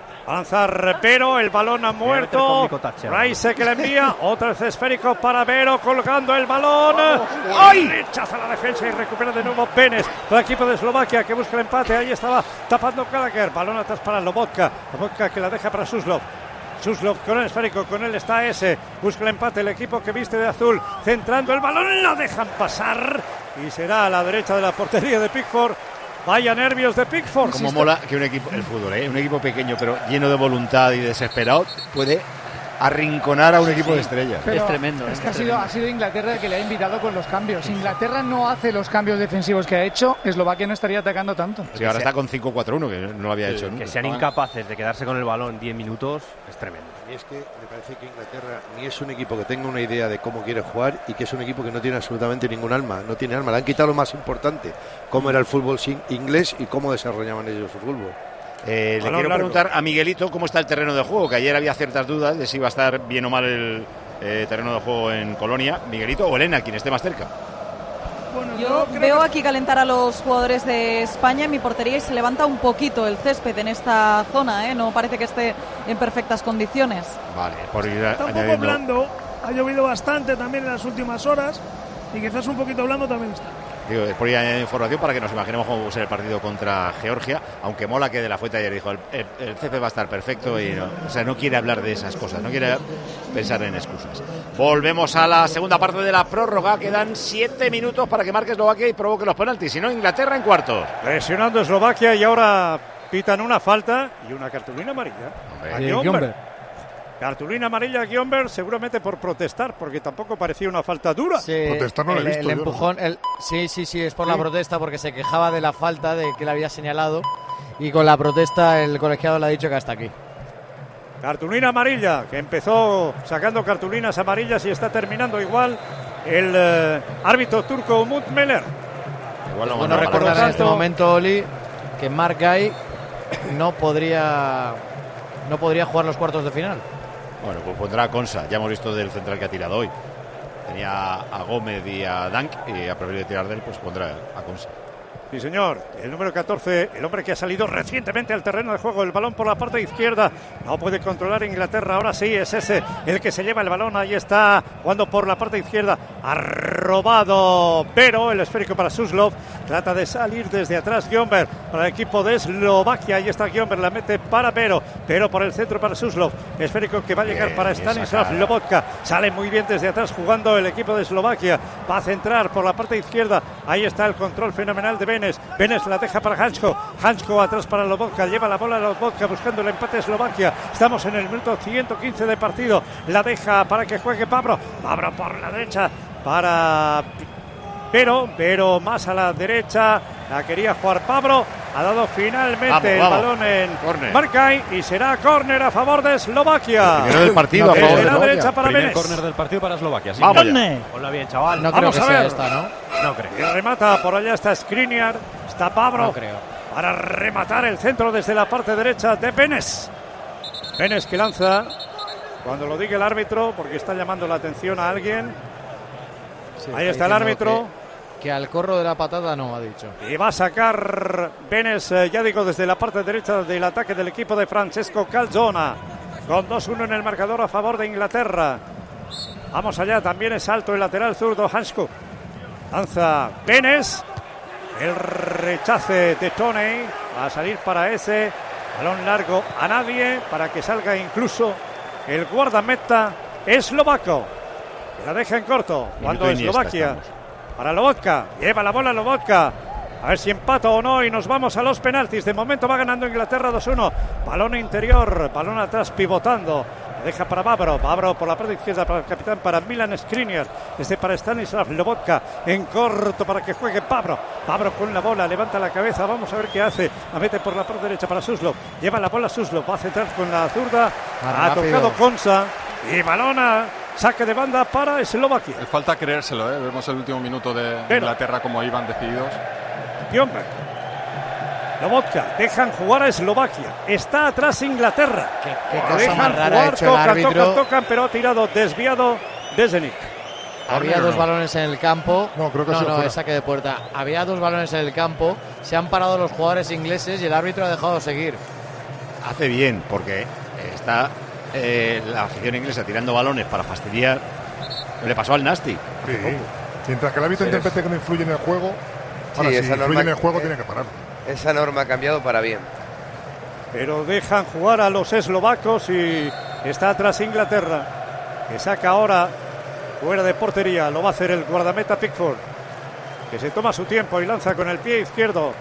Avanzar Vero, el balón ha muerto. meter con Mico Rice que le envía, otra vez esférico para Vero, colgando el balón. ¡Ay! Rechaza la defensa y recupera de nuevo Pérez, el equipo de Eslovaquia que busca el empate. Ahí estaba tapando Gallagher, balón atrás para Lobotka, Lobotka que la deja para Suslov. Suslov con el esférico, con él está ese, busca el empate el equipo que viste de azul, centrando el balón, la dejan pasar y será a la derecha de la portería de Pickford. Vaya nervios de Pickford. Como mola que un equipo, el fútbol, ¿eh? Un equipo pequeño pero lleno de voluntad y desesperado puede arrinconar a un equipo de estrellas. Pero Es tremendo, Es es que ha sido, tremendo. ha sido Inglaterra el que le ha invitado con los cambios. Inglaterra no hace los cambios defensivos que ha hecho, Eslovaquia no estaría atacando tanto. Sí, ahora está con cinco cuatro uno, que no lo había hecho nunca. Que sean incapaces de quedarse con el balón diez minutos es tremendo. A mí es que me parece que Inglaterra ni es un equipo que tenga una idea de cómo quiere jugar y que es un equipo que no tiene absolutamente ningún alma, no tiene alma. Le han quitado lo más importante, cómo era el fútbol sin- inglés y cómo desarrollaban ellos su fútbol. Eh, le Balón quiero largo. preguntar a Miguelito cómo está el terreno de juego, que ayer había ciertas dudas de si iba a estar bien o mal el eh, terreno de juego en Colonia. Miguelito o Elena, quien esté más cerca. Bueno, Yo creo veo que- aquí calentar a los jugadores de España en mi portería y se levanta un poquito el césped en esta zona, ¿eh? No parece que esté en perfectas condiciones. Vale, por ir Está un poco añadiendo. blando, ha llovido bastante también en las últimas horas y quizás un poquito blando también está. Digo, es por ir añadiendo información para que nos imaginemos cómo va a ser el partido contra Georgia, aunque mola que De La Fuente ayer dijo el, el, el césped va a estar perfecto y no, o sea, no quiere hablar de esas cosas, no quiere pensar en excusas. Volvemos a la segunda parte de la prórroga, quedan siete minutos para que marque Eslovaquia y provoque los penaltis, si no Inglaterra en cuartos. Presionando Eslovaquia y ahora pitan una falta y una cartulina amarilla. A Sí, Gyömbert. Gyömbert. Cartulina amarilla a Gyömbers, seguramente por protestar, porque tampoco parecía una falta dura. Sí, protestar no lo he el, visto. El empujón, el, sí, sí, sí, es por Sí. la protesta, porque se quejaba de la falta de que le había señalado. Y con la protesta el colegiado le ha dicho que hasta aquí. Cartulina amarilla, que empezó sacando cartulinas amarillas y está terminando igual el eh, árbitro turco Umut Meler. Igual lo bueno recordar en este momento, Oli, que Marc Guy no podría no podría jugar los cuartos de final. Bueno, pues pondrá a Konsa. Ya hemos visto del central que ha tirado hoy. Tenía a Gómez y a Dank, y a preferido tirar de él, pues pondrá a Konsa. Sí, señor. El número catorce, el hombre que ha salido recientemente al terreno de juego. El balón por la parte izquierda. No puede controlar Inglaterra. Ahora sí, es ese el que se lleva el balón. Ahí está, jugando por la parte izquierda. Ha robado Pero, el esférico para Suslov. Trata de salir desde atrás Gyömbers para el equipo de Eslovaquia. Ahí está Gyömbers, la mete para Pero. Pero por el centro para Suslov. Esférico que va a llegar bien, para Stanislav Lobotka. Sale muy bien desde atrás jugando el equipo de Eslovaquia. Va a centrar por la parte izquierda. Ahí está el control fenomenal de Benes. Benes la deja para Hansko. Hansko atrás para Lobotka. Lleva la bola a Lobotka buscando el empate de Eslovaquia. Estamos en el minuto ciento quince de partido. La deja para que juegue Pablo. Pablo por la derecha para Pero. Pero más a la derecha. La quería jugar Pablo. Ha dado finalmente vamos, el vamos. balón en Córner. Marcay y será córner a favor de Eslovaquia. Primero del partido a favor de la Eslovaquia. derecha para Primer Benes. córner del partido para Eslovaquia. Sí, Vamos ya. Ponla bien, chaval. No Vamos creo que a sea ver. esta, ¿no? No creo. Y remata por allá está Skriniar. Está Pablo. No creo. Para rematar el centro desde la parte derecha de Benes. Benes que lanza cuando lo diga el árbitro, porque está llamando la atención a alguien. Sí, Ahí está el árbitro. Que, que al corro de la patada no, ha dicho. Y va a sacar Benes, eh, ya digo, desde la parte derecha del ataque del equipo de Francesco Calzona. Con dos uno en el marcador a favor de Inglaterra. Vamos allá, también es alto el lateral zurdo Hansko. Lanza Benes. El rechace de Toney. Va a salir para ese. Balón largo a nadie. Para que salga incluso el guardameta eslovaco. Que la deja en corto. Cuando Eslovaquia. Para Lobotka. Lleva la bola Lobotka. A ver si empata o no y nos vamos a los penaltis. De momento va ganando Inglaterra dos uno. Balón interior. Balón atrás pivotando. Deja para Vavro, Vavro por la parte izquierda para el capitán, para Milan Skriniar, este para Stanislav Lobotka, en corto para que juegue Vavro, Vavro con la bola, levanta la cabeza, vamos a ver qué hace, la mete por la parte derecha para Suslov, lleva la bola Suslov, va a centrar con la zurda, Ah, ha tocado Konsa y balona, saque de banda para Eslovaquia. Le falta creérselo, ¿eh? Vemos el último minuto de Pero. Inglaterra como iban decididos. Gyömbers. Lobotka, dejan jugar a Eslovaquia. Está atrás Inglaterra. Qué, qué Lo cosa dejan más rara ha jugar, hecho el tocan, árbitro. tocan, tocan, pero ha tirado desviado Desenik. Había dos balones en el campo. No, creo que ha no, sido no, fuera. es saque de puerta. Había dos balones en el campo. Se han parado los jugadores ingleses y el árbitro ha dejado seguir. Hace bien, porque está eh, la afición inglesa tirando balones para fastidiar. Le pasó al Nasty. Sí. Mientras que el árbitro Sí, interprete que no influye en el juego, ahora Sí, si esa influye norma- en el juego tiene que parar. Esa norma ha cambiado para bien. Pero dejan jugar a los eslovacos y está atrás Inglaterra, que saca ahora fuera de portería. Lo va a hacer el guardameta Pickford, que se toma su tiempo y lanza con el pie izquierdo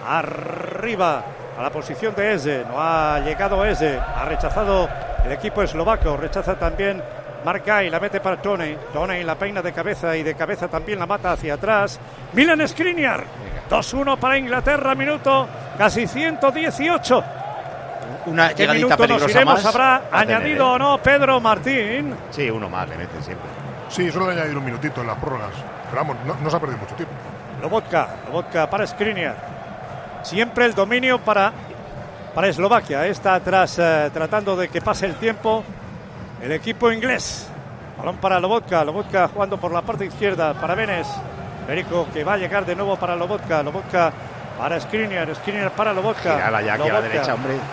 arriba a la posición de Eze. No ha llegado Eze, ha rechazado el equipo eslovaco, rechaza también Marc Guy, la mete para Toney. Toney la peina de cabeza y de cabeza también la mata hacia atrás. Milan Skriniar, dos uno para Inglaterra, minuto casi ciento dieciocho. Una ¿Qué llegadita minuto nos peligrosa iremos? más. ¿Habrá va a tener, añadido ¿eh? o no Pedro Martín? Sí, uno más le meten siempre. Sí, solo le añadir un minutito en las prórrogas. Pero vamos, no, no se ha perdido mucho tiempo. Lobotka, Lobotka para Skriniar. Siempre el dominio para, para Eslovaquia. Está atrás eh, tratando de que pase el tiempo el equipo inglés. Balón para Lobotka, Lobotka jugando por la parte izquierda para Benes. Perico que va a llegar de nuevo para Lobotka, Lobotka para Skriniar, Skriniar para Lobotka. Girala ya aquí a la Lobotka. derecha, hombre.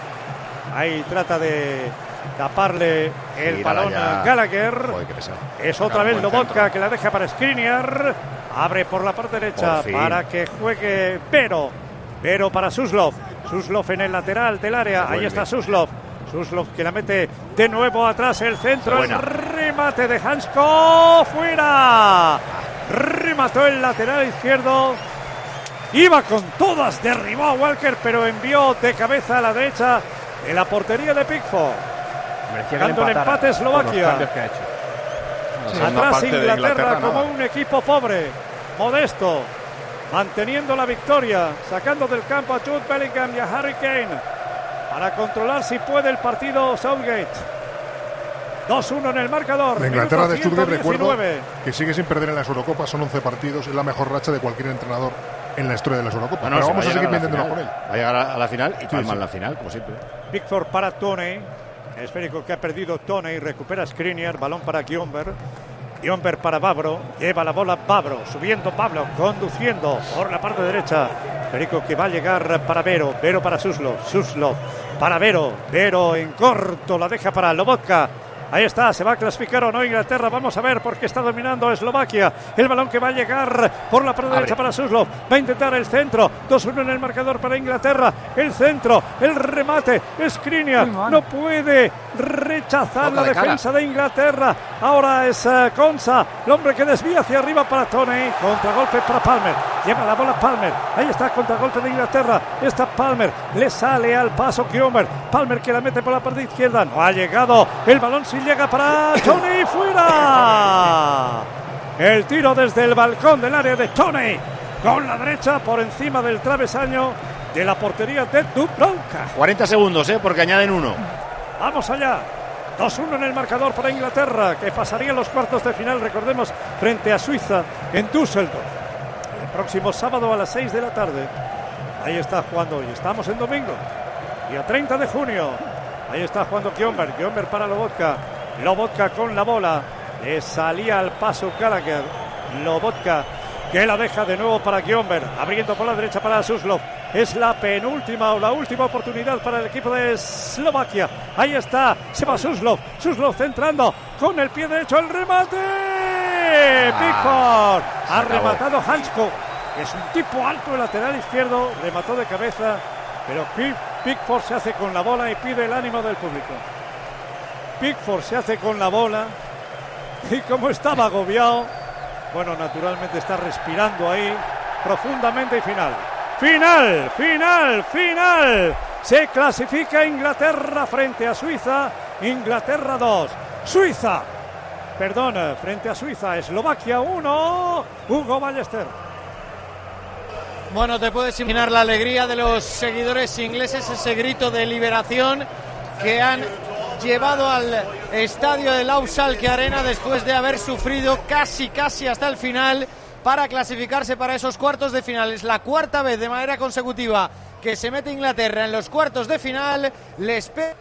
Ahí trata de taparle el Girala balón ya. a Gallagher. Joder, qué pesado. Es otra Claro, vez buen Lobotka centro. que la deja para Skriniar. Abre por la parte derecha Por fin. para que juegue Pero. Pero para Suslov. Suslov en el lateral del área. Se Ahí vuelve. está Suslov. Suslov que la mete de nuevo atrás el centro. El Buena. remate de Hansko. ¡Fuera! Remató el lateral izquierdo. Iba con todas, derribó a Walker, pero envió de cabeza a la derecha de la portería de Pickford. Dando el empate a Eslovaquia. Sí, Atrás Inglaterra, Inglaterra como nada. un equipo pobre, modesto, manteniendo la victoria, sacando del campo a Jude Bellingham y a Harry Kane para controlar si puede el partido Southgate. dos uno en el marcador. La Inglaterra de Minuto Southgate, recuerdo ciento que sigue sin perder en las Eurocopas, son once partidos, es la mejor racha de cualquier entrenador en la historia de las Eurocopas. No, no, Pero se vamos va a seguir llegar pendiéndonos la con él. final. Va a llegar a la final y palma sí. en la final, como siempre. Pickford para Toney. Esférico que ha perdido Toney. Recupera Skriniar. Balón para Gyömbr. Gyömbr para Vavro. Lleva la bola Vavro. Subiendo Pablo. Conduciendo por la parte derecha. Esférico que va a llegar para Vero. Vero para Suslov. Suslov para Vero. Vero en corto. La deja para Lobotka. Ahí está, se va a clasificar o no Inglaterra. Vamos a ver porque está dominando Eslovaquia. El balón que va a llegar por la parte derecha para Suslov. Va a intentar el centro. dos uno en el marcador para Inglaterra. El centro, el remate. Skriniar no puede rechazar Toca la de cara. defensa de Inglaterra. Ahora es uh, Konsa, el hombre que desvía hacia arriba para Toney. Contragolpe para Palmer. Lleva la bola Palmer. Ahí está, contragolpe de Inglaterra. Está Palmer. Le sale al paso Gyömbr. Palmer que la mete por la parte izquierda. No ha llegado. El balón sí llega para Toney. ¡Fuera! El tiro desde el balcón del área de Toney. Con la derecha por encima del travesaño de la portería de Dubravka. cuarenta segundos, ¿eh? Porque añaden uno. Vamos allá. dos uno en el marcador para Inglaterra, que pasaría los cuartos de final, recordemos, frente a Suiza en Düsseldorf. El próximo sábado a las seis de la tarde. Ahí está jugando hoy. Estamos en domingo, día treinta de junio. Ahí está jugando Gyömbr. Gyömbr para Lobotka. Lobotka con la bola. Le salía al paso Gallagher. Lobotka que la deja de nuevo para Gyömbr. Abriendo por la derecha para Suslov. Es la penúltima o la última oportunidad para el equipo de Eslovaquia. Ahí está, se va Suslov. Suslov centrando con el pie derecho el remate. Pickford ha rematado Hansko, que es un tipo alto, el lateral izquierdo. Remató de cabeza, pero Pickford se hace con la bola y pide el ánimo del público. Pickford se hace con la bola y como estaba agobiado, bueno, naturalmente está respirando ahí profundamente y final. Final, final, final. Se clasifica Inglaterra frente a Suiza. Inglaterra dos. Suiza. Perdón, frente a Suiza. Eslovaquia uno. Hugo Ballester. Bueno, te puedes imaginar la alegría de los seguidores ingleses, ese grito de liberación que han llevado al estadio de Lausalke Arena después de haber sufrido casi, casi hasta el final para clasificarse para esos cuartos de final. Es la cuarta vez de manera consecutiva que se mete Inglaterra en los cuartos de final. Les espera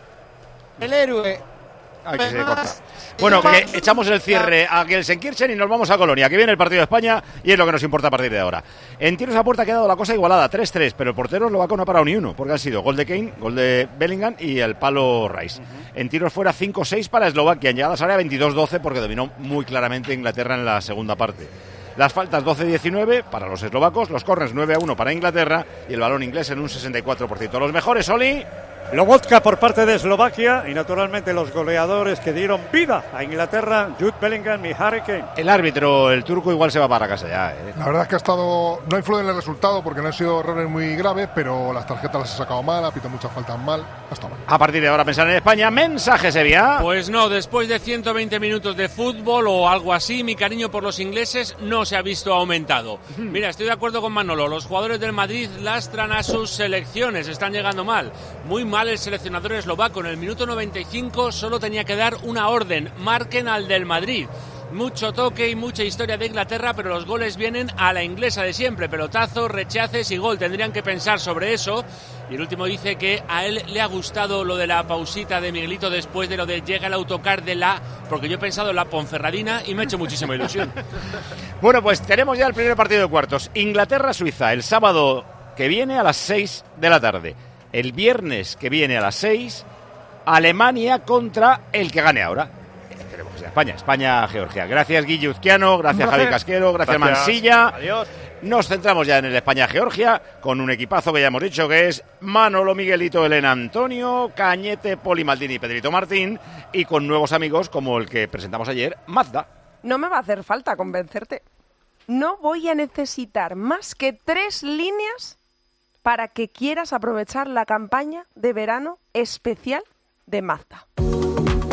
el héroe. Ay, que se corta. Bueno, que echamos el cierre a Gelsenkirchen y nos vamos a Colonia, que viene el partido de España y es lo que nos importa a partir de ahora. En tiros a puerta ha quedado la cosa igualada, tres tres, pero el portero Eslovaco no ha parado ni uno, porque han sido gol de Kane, gol de Bellingham y el palo Rice. Uh-huh. En tiros fuera cinco seis para Eslovaquia, en llegadas área veintidós doce porque dominó muy claramente Inglaterra en la segunda parte. Las faltas doce diecinueve para los eslovacos, los corners nueve a uno para Inglaterra y el balón inglés en un sesenta y cuatro por ciento. Los mejores, Oli. Lobotka por parte de Eslovaquia y naturalmente los goleadores que dieron vida a Inglaterra, Jude Bellingham y Harry Kane. El árbitro, el turco, igual se va para casa ya, ¿eh? La verdad es que ha estado, no influye en el resultado porque no han sido errores muy graves, pero las tarjetas las ha sacado mal, ha pitado muchas faltas mal, hasta mal. A partir de ahora pensar en España, mensaje Sevilla. Pues no, después de ciento veinte minutos de fútbol o algo así, mi cariño por los ingleses no se ha visto aumentado. Mira, estoy de acuerdo con Manolo, los jugadores del Madrid lastran a sus selecciones, están llegando mal, muy mal el seleccionador eslovaco. En el minuto noventa y cinco solo tenía que dar una orden, marquen al del Madrid. Mucho toque y mucha historia de Inglaterra, pero los goles vienen a la inglesa de siempre, pelotazo, rechaces y gol. Tendrían que pensar sobre eso. Y el último dice que a él le ha gustado lo de la pausita de Miguelito después de lo de llega el autocar de la, porque yo he pensado en la Ponferradina y me ha hecho muchísima ilusión. Bueno, pues tenemos ya el primer partido de cuartos. Inglaterra-Suiza, el sábado que viene a las seis de la tarde. El viernes que viene a las seis, Alemania contra el que gane ahora. Esperemos que sea España. España-Georgia. Gracias, Guille Uzquiano. Gracias, Javi Casquero. Gracias, gracias, Mansilla. Adiós. Nos centramos ya en el España-Georgia con un equipazo que ya hemos dicho que es Manolo, Miguelito, Elena, Antonio, Cañete, Poli Maldini y Pedrito Martín, y con nuevos amigos como el que presentamos ayer, Mazda. No me va a hacer falta convencerte. No voy a necesitar más que tres líneas para que quieras aprovechar la campaña de verano especial de Mazda.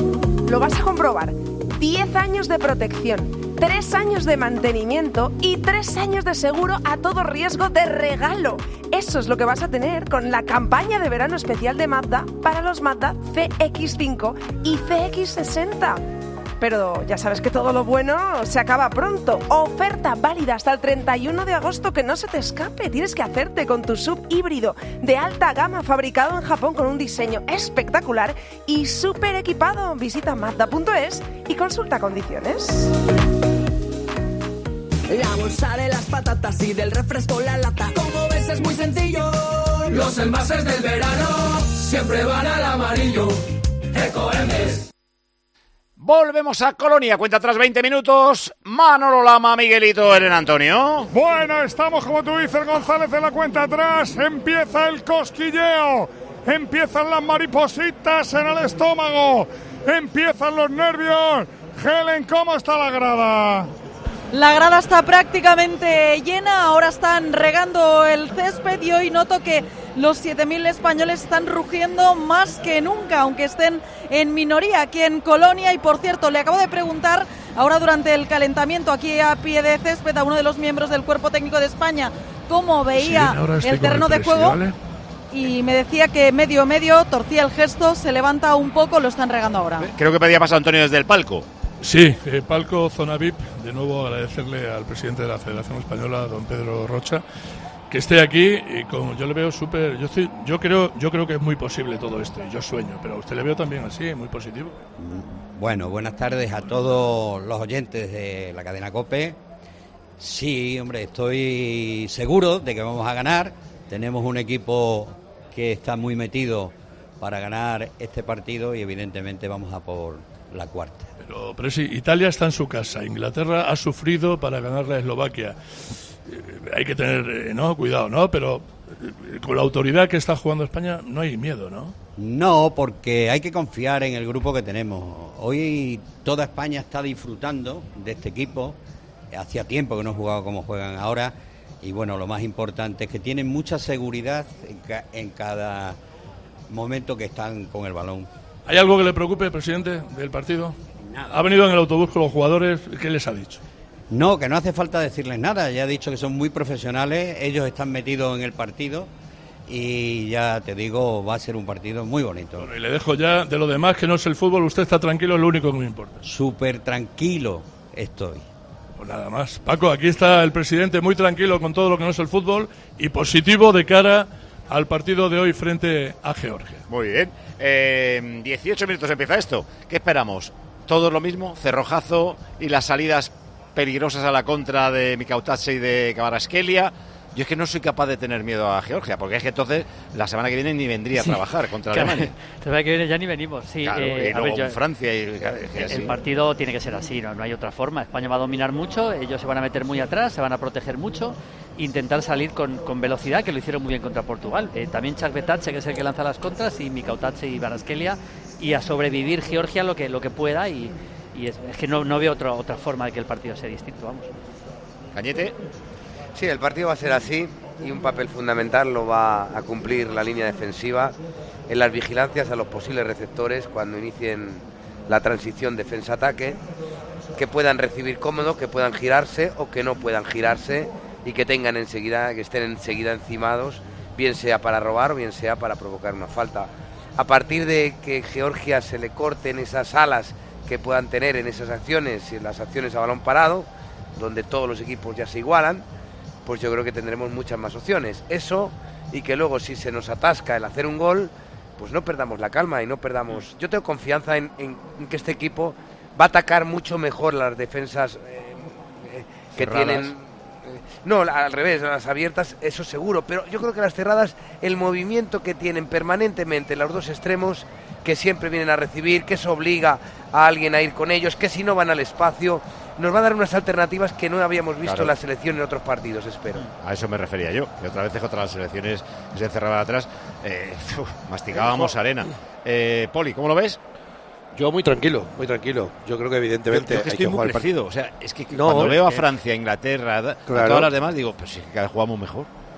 lo vas a comprobar. diez años de protección, tres años de mantenimiento y tres años de seguro a todo riesgo de regalo. Eso es lo que vas a tener con la campaña de verano especial de Mazda para los Mazda C X cinco y C X sesenta. Pero ya sabes que todo lo bueno se acaba pronto. Oferta válida hasta el treinta y uno de agosto, que no se te escape. Tienes que hacerte con tu sub híbrido de alta gama fabricado en Japón con un diseño espectacular y súper equipado. Visita Mazda punto es y consulta condiciones. La bolsa de las patatas y del refresco la lata. Como ves es muy sencillo. Los envases del verano siempre van al amarillo. Ecoembes. Volvemos a Colonia, cuenta tras veinte minutos, Manolo Lama, Miguelito, Eren Antonio. Bueno, estamos como tú dices, González, en la cuenta atrás, empieza el cosquilleo, empiezan las maripositas en el estómago, empiezan los nervios. Helen, ¿cómo está la grada? La grada está prácticamente llena, ahora están regando el césped y hoy noto que los siete mil españoles están rugiendo más que nunca, aunque estén en minoría aquí en Colonia. Y por cierto, le acabo de preguntar ahora durante el calentamiento aquí a pie de césped a uno de los miembros del Cuerpo Técnico de España cómo veía sí, el terreno de juego, ¿vale? Y me decía que medio medio, torcía el gesto, se levanta un poco, lo están regando ahora. Creo que pedía paso Antonio desde el palco. Sí, eh, palco, zona V I P. De nuevo agradecerle al presidente de la Federación Española, don Pedro Rocha, que esté aquí y como yo le veo súper, yo estoy, yo creo, yo creo que es muy posible todo esto y yo sueño, pero a usted le veo también así, muy positivo. Bueno, buenas tardes a todos los oyentes de la cadena COPE. Sí, hombre, estoy seguro de que vamos a ganar. Tenemos un equipo que está muy metido para ganar este partido y evidentemente vamos a por la cuarta. Pero, pero sí, Italia está en su casa, Inglaterra ha sufrido para ganar la Eslovaquia. Eh, hay que tener, eh, no, cuidado, ¿no? Pero eh, con la autoridad que está jugando España no hay miedo, ¿no? No, porque hay que confiar en el grupo que tenemos. Hoy toda España está disfrutando de este equipo. Hacía tiempo que no he jugado como juegan ahora. Y bueno, lo más importante es que tienen mucha seguridad en, ca- en cada momento que están con el balón. ¿Hay algo que le preocupe, presidente, del partido? Nada. ¿Ha venido en el autobús con los jugadores? ¿Qué les ha dicho? No, que no hace falta decirles nada. Ya he dicho que son muy profesionales, ellos están metidos en el partido y ya te digo, va a ser un partido muy bonito. Bueno, y le dejo ya, de lo demás que no es el fútbol, usted está tranquilo, es lo único que me importa. Súper tranquilo estoy. Pues nada más. Paco, aquí está el presidente muy tranquilo con todo lo que no es el fútbol y positivo de cara al partido de hoy frente a Georgia. Muy bien. Eh, dieciocho minutos empieza esto. ¿Qué esperamos? ¿Todo lo mismo? ¿Cerrojazo y las salidas peligrosas a la contra de Mikautadze y de Kvaratskhelia? Yo es que no soy capaz de tener miedo a Georgia, porque es que entonces la semana que viene ni vendría sí. a trabajar contra claro, Alemania. La semana que viene ya ni venimos, sí. Claro, eh, y luego ver, yo, en Francia. Y, y el, el partido tiene que ser así, ¿no? No hay otra forma. España va a dominar mucho, ellos se van a meter muy atrás, se van a proteger mucho, intentar salir con, con velocidad, que lo hicieron muy bien contra Portugal. Eh, también Chakvetadze, que es el que lanza las contras, y Mikautadze y Kvaratskhelia, y a sobrevivir Georgia lo que, lo que pueda, y, y es, es que no, no veo otra, otra forma de que el partido sea distinto, vamos. Cañete. Sí, el partido va a ser así y un papel fundamental lo va a cumplir la línea defensiva en las vigilancias a los posibles receptores cuando inicien la transición defensa-ataque, que puedan recibir cómodo, que puedan girarse o que no puedan girarse y que tengan enseguida, que estén enseguida encimados, bien sea para robar o bien sea para provocar una falta. A partir de que Georgia se le corten esas alas que puedan tener en esas acciones y en las acciones a balón parado, donde todos los equipos ya se igualan, pues yo creo que tendremos muchas más opciones. Eso, y que luego si se nos atasca el hacer un gol, pues no perdamos la calma y no perdamos... Yo tengo confianza en, en, en que este equipo va a atacar mucho mejor las defensas eh, eh, que cerradas. Tienen... Eh, no, al revés, las abiertas, eso seguro, pero yo creo que las cerradas, el movimiento que tienen permanentemente los dos extremos, que siempre vienen a recibir, que eso obliga a alguien a ir con ellos, que si no van al espacio... nos va a dar unas alternativas que no habíamos visto claro. en la selección en otros partidos, espero. A eso me refería yo, que otra vez contra las selecciones que se encerraban atrás, eh, uf, masticábamos arena. Eh, Poli, ¿cómo lo ves? Yo muy tranquilo, muy tranquilo. Yo creo que evidentemente yo, yo que hay estoy que muy jugar crecido. el o sea, es que no, cuando veo a eh, Francia, Inglaterra, claro. a todas las demás, digo, pues sí, que cada vez jugamos mejor.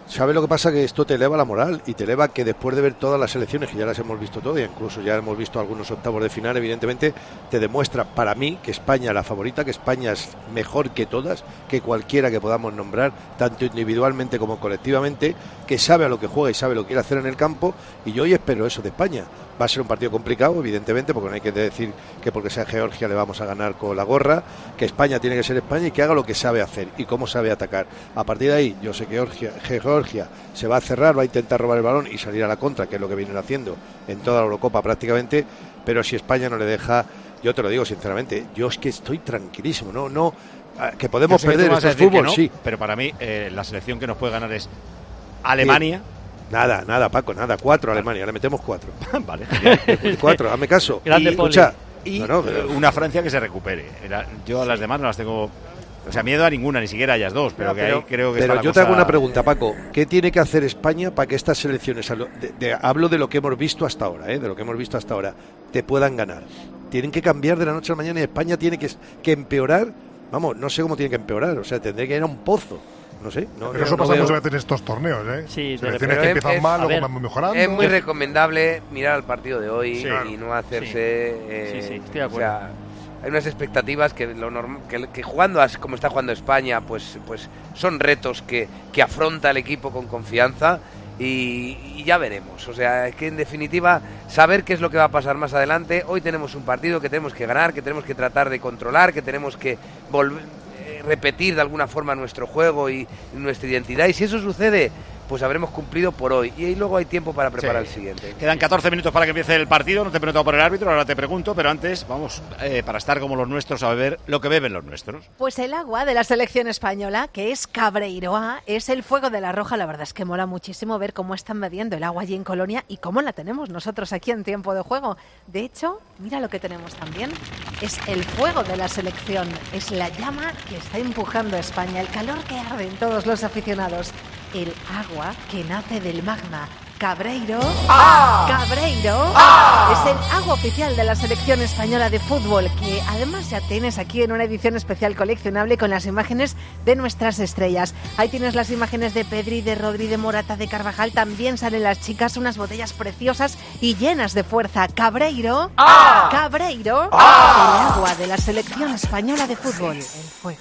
¿Sabes lo que pasa? Que esto te eleva la moral y te eleva que después de ver todas las selecciones, que ya las hemos visto todas, incluso ya hemos visto algunos octavos de final, evidentemente, te demuestra para mí que España es la favorita, que España es mejor que todas, que cualquiera que podamos nombrar, tanto individualmente como colectivamente, que sabe a lo que juega y sabe lo que quiere hacer en el campo, y yo hoy espero eso de España. Va a ser un partido complicado, evidentemente, porque no hay que decir que porque sea Georgia le vamos a ganar con la gorra, que España tiene que ser España y que haga lo que sabe hacer y cómo sabe atacar. A partir de ahí, yo sé que Georgia, Georgia se va a cerrar, va a intentar robar el balón y salir a la contra, que es lo que vienen haciendo en toda la Eurocopa prácticamente, pero si España no le deja, yo te lo digo sinceramente, yo es que estoy tranquilísimo, no, no, que podemos perder este fútbol, no, sí. Pero para mí, eh, la selección que nos puede ganar es Alemania. Sí. Nada, nada, Paco, nada. Cuatro a Alemania, le metemos cuatro. Vale. Cuatro, hazme caso. Grande y, escucha, y no, no, pero... una Francia que se recupere. Yo a las demás no las tengo... O sea, miedo a ninguna, ni siquiera a ellas dos, pero, no, pero que ahí creo que Pero está yo la te cosa... hago una pregunta, Paco. ¿Qué tiene que hacer España para que estas selecciones, de, de, hablo de lo que hemos visto hasta ahora, ¿eh? de lo que hemos visto hasta ahora, te puedan ganar? Tienen que cambiar de la noche a la mañana y España tiene que, que empeorar. Vamos, no sé cómo tiene que empeorar, o sea, tendría que ir a un pozo. No sé. No, pero eso no pasa veo... muchas veces en estos torneos, ¿eh? Sí, selecciones que empiezan es, mal, luego ver, van mejorando. Es muy recomendable mirar al partido de hoy sí, y no hacerse... Sí, eh, sí, sí, estoy de acuerdo. O sea, hay unas expectativas que lo norm que, que jugando así como está jugando España, pues, pues son retos que, que afronta el equipo con confianza y, y ya veremos. O sea, que en definitiva, saber qué es lo que va a pasar más adelante. Hoy tenemos un partido que tenemos que ganar, que tenemos que tratar de controlar, que tenemos que volver... repetir de alguna forma nuestro juego y nuestra identidad, y si eso sucede, pues habremos cumplido por hoy y luego hay tiempo para preparar sí. el siguiente. Quedan catorce minutos para que empiece el partido, no te he preguntado por el árbitro, ahora te pregunto, pero antes vamos, eh, para estar como los nuestros, a beber lo que beben los nuestros. Pues el agua de la selección española, que es Cabreiroa, es el fuego de la Roja. La verdad es que mola muchísimo ver cómo están bebiendo el agua allí en Colonia y cómo la tenemos nosotros aquí en tiempo de juego. De hecho, mira lo que tenemos también, es el fuego de la selección, es la llama que está empujando a España, el calor que arde en todos los aficionados, el agua que nace del magma. Cabreiro, ¡ah! Cabreiro ¡ah! Es el agua oficial de la selección española de fútbol, que además ya tienes aquí en una edición especial coleccionable con las imágenes de nuestras estrellas. Ahí tienes las imágenes de Pedri, de Rodri, de Morata, de Carvajal. También salen las chicas, unas botellas preciosas y llenas de fuerza. Cabreiro, ¡ah! Cabreiro, ¡ah! El agua de la selección española de fútbol. El fuego.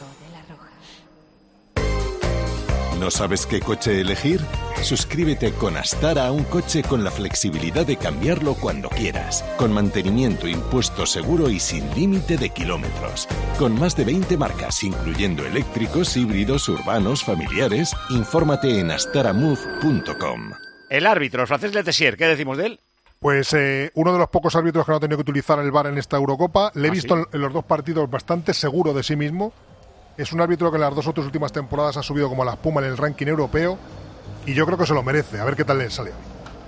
¿No sabes qué coche elegir? Suscríbete con Astara a un coche con la flexibilidad de cambiarlo cuando quieras, con mantenimiento, impuesto seguro y sin límite de kilómetros. Con más de veinte marcas, incluyendo eléctricos, híbridos, urbanos, familiares, infórmate en astara move punto com. El árbitro, el francés Letessier, ¿qué decimos de él? Pues eh, uno de los pocos árbitros que no ha tenido que utilizar el V A R en esta Eurocopa. Le he ¿Ah, visto sí? en, en los dos partidos bastante seguro de sí mismo. Es un árbitro que en las dos otras últimas temporadas ha subido como la espuma en el ranking europeo y yo creo que se lo merece. A ver qué tal le sale hoy.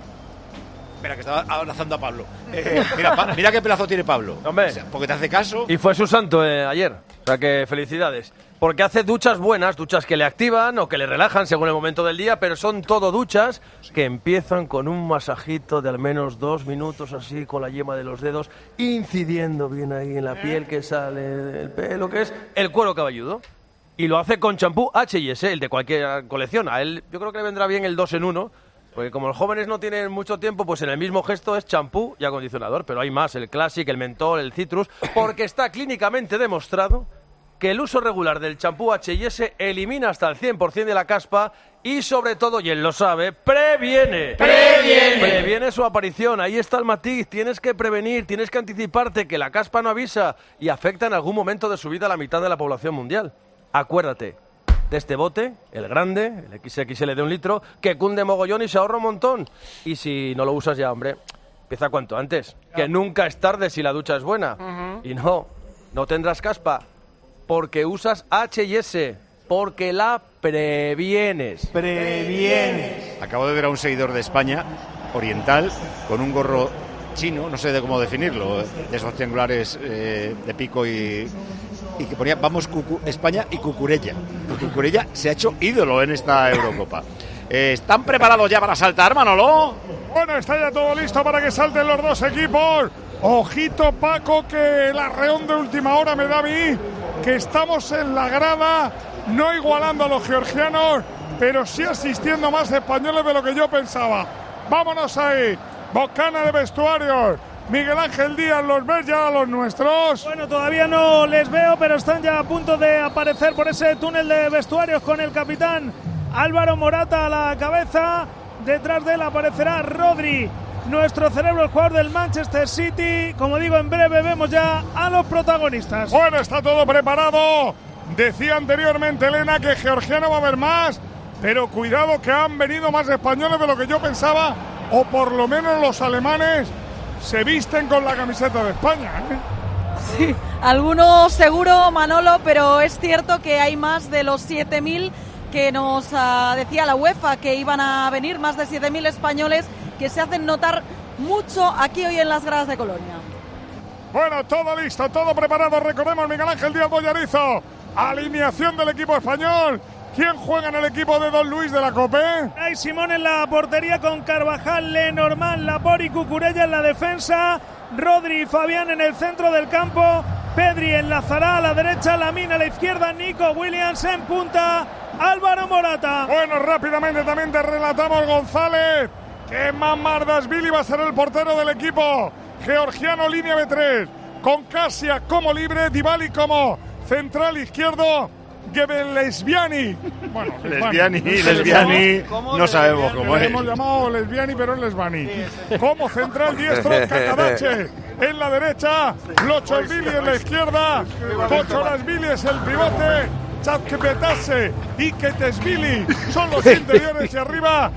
Espera, que estaba abrazando a Pablo. Eh, mira, pa, mira qué plazo tiene Pablo. Hombre. O sea, porque te hace caso. Y fue su santo eh, ayer. O sea que felicidades. Porque hace duchas buenas, duchas que le activan o que le relajan según el momento del día, pero son todo duchas que empiezan con un masajito de al menos dos minutos así con la yema de los dedos, incidiendo bien ahí en la piel que sale del pelo, que es el cuero cabelludo. Y lo hace con champú H y S, el de cualquier colección. A él yo creo que le vendrá bien el dos en uno, porque como los jóvenes no tienen mucho tiempo, pues en el mismo gesto es champú y acondicionador, pero hay más, el Classic, el Mentol, el Citrus, porque está clínicamente demostrado que el uso regular del champú H y S elimina hasta el cien por ciento de la caspa y sobre todo, y él lo sabe, previene. Previene. Previene su aparición. Ahí está el matiz. Tienes que prevenir, tienes que anticiparte que la caspa no avisa y afecta en algún momento de su vida a la mitad de la población mundial. Acuérdate de este bote, el grande, el equis equis ele de un litro, que cunde mogollón y se ahorra un montón. Y si no lo usas ya, hombre, empieza cuanto antes. Que nunca es tarde si la ducha es buena. Uh-huh. Y no, no tendrás caspa. Porque usas H y S, porque la previenes. Previenes. Acabo de ver a un seguidor de España, oriental, con un gorro chino, no sé de cómo definirlo, de esos triangulares eh, de pico y, y que ponía vamos cucu, España y Cucurella. Cucurella se ha hecho ídolo en esta Eurocopa. Eh, ¿Están preparados ya para saltar, Manolo? Bueno, está ya todo listo para que salten los dos equipos. Ojito, Paco, que el arreón de última hora me da a mí que estamos en la grada, no igualando a los georgianos, pero sí asistiendo más españoles de lo que yo pensaba. Vámonos ahí, bocana de vestuarios. Miguel Ángel Díaz, ¿los ves ya a los nuestros? Bueno, todavía no les veo, pero están ya a punto de aparecer por ese túnel de vestuarios con el capitán Álvaro Morata a la cabeza. Detrás de él aparecerá Rodri, nuestro cerebro, el jugador del Manchester City. Como digo, en breve vemos ya a los protagonistas. Bueno, está todo preparado. Decía anteriormente Elena que georgiano va a haber más, pero cuidado que han venido más españoles de lo que yo pensaba, o por lo menos los alemanes se visten con la camiseta de España, ¿eh? Sí, algunos seguro, Manolo, pero es cierto que hay más de los siete mil que nos uh, decía la UEFA que iban a venir, más de siete mil españoles que se hacen notar mucho aquí hoy en las gradas de Colonia. Bueno, todo listo, todo preparado. Recordemos, Miguel Ángel Díaz Bollarizo, alineación del equipo español. ¿Quién juega en el equipo de Don Luis de la Cope? Hay Simón en la portería con Carvajal, Lenormand, Laporte y Cucurella en la defensa. Rodri y Fabián en el centro del campo. Pedri enlazará a la derecha, Lamine a la izquierda, Nico Williams en punta, Álvaro Morata. Bueno, rápidamente también te relatamos, González, que Mamardashvili va a ser el portero del equipo georgiano, línea B tres, con Kasia como libre, Dybala como central izquierdo, Gebelesviani. Bueno, Lesbiani, Lesbiani, no sabemos cómo es. Le hemos llamado Lesbiani, pero es Lesbani. Como central diestro, Kakadache en la derecha, Lochorvili en la izquierda, Kochorashvili es el pivote, Chazkepetase y Ketesvili son los interiores y arriba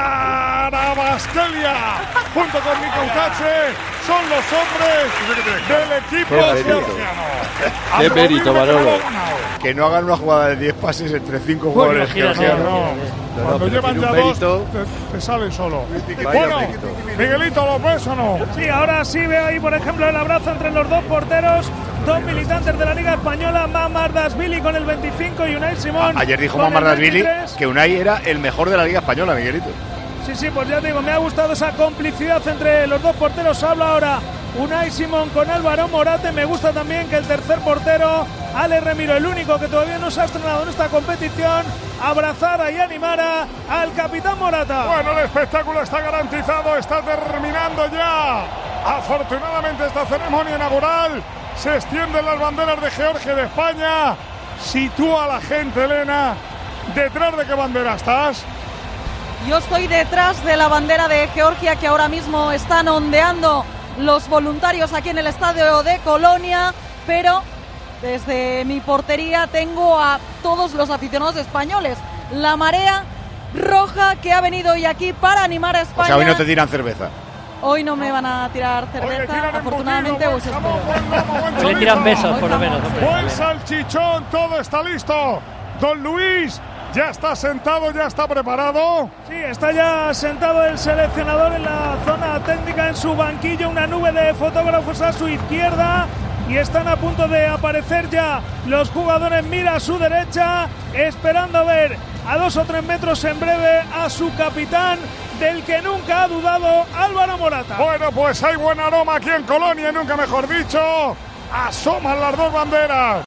Karabaskelia junto con Nikokache son los hombres del equipo georgiano. Qué mérito, Manolo. Que no hagan una jugada de diez pases entre cinco jugadores georgianos. No, no. Cuando no, llevan ya dos, te, te sale solo. Bueno, Miguelito, ¿lo ves o no? Sí, ahora sí veo ahí, por ejemplo, el abrazo entre los dos porteros, dos militantes de la Liga Española, Mamardashvili con el veinticinco y Unai Simón. A- ayer dijo Mamardashvili que Unai era el mejor de la Liga Española, Miguelito. Sí, sí, pues ya te digo, me ha gustado esa complicidad entre los dos porteros. Habla ahora Unai Simón con Álvaro Morata. Me gusta también que el tercer portero, Ale Remiro, el único que todavía no se ha estrenado en esta competición, abrazara y animara al capitán Morata. Bueno, el espectáculo está garantizado, está terminando ya. Afortunadamente esta ceremonia inaugural, se extienden las banderas de Georgia y de España. Sitúa a la gente, Elena. ¿Detrás de qué bandera estás? Yo estoy detrás de la bandera de Georgia, que ahora mismo están ondeando los voluntarios aquí en el estadio de Colonia, pero desde mi portería tengo a todos los aficionados españoles. La marea roja que ha venido hoy aquí para animar a España. O sea, hoy no te tiran cerveza. Hoy no me van a tirar cerveza, afortunadamente, os espero. Le tiran besos, por lo menos. Hombre. Buen salchichón, todo está listo. Don Luis ya está sentado, ya está preparado. Sí, está ya sentado el seleccionador en la zona técnica, en su banquillo, una nube de fotógrafos a su izquierda. Y están a punto de aparecer ya los jugadores. Mira a su derecha, esperando a ver a dos o tres metros en breve a su capitán, del que nunca ha dudado, Álvaro Morata. Bueno, pues hay buen aroma aquí en Colonia, nunca mejor dicho. Asoman las dos banderas.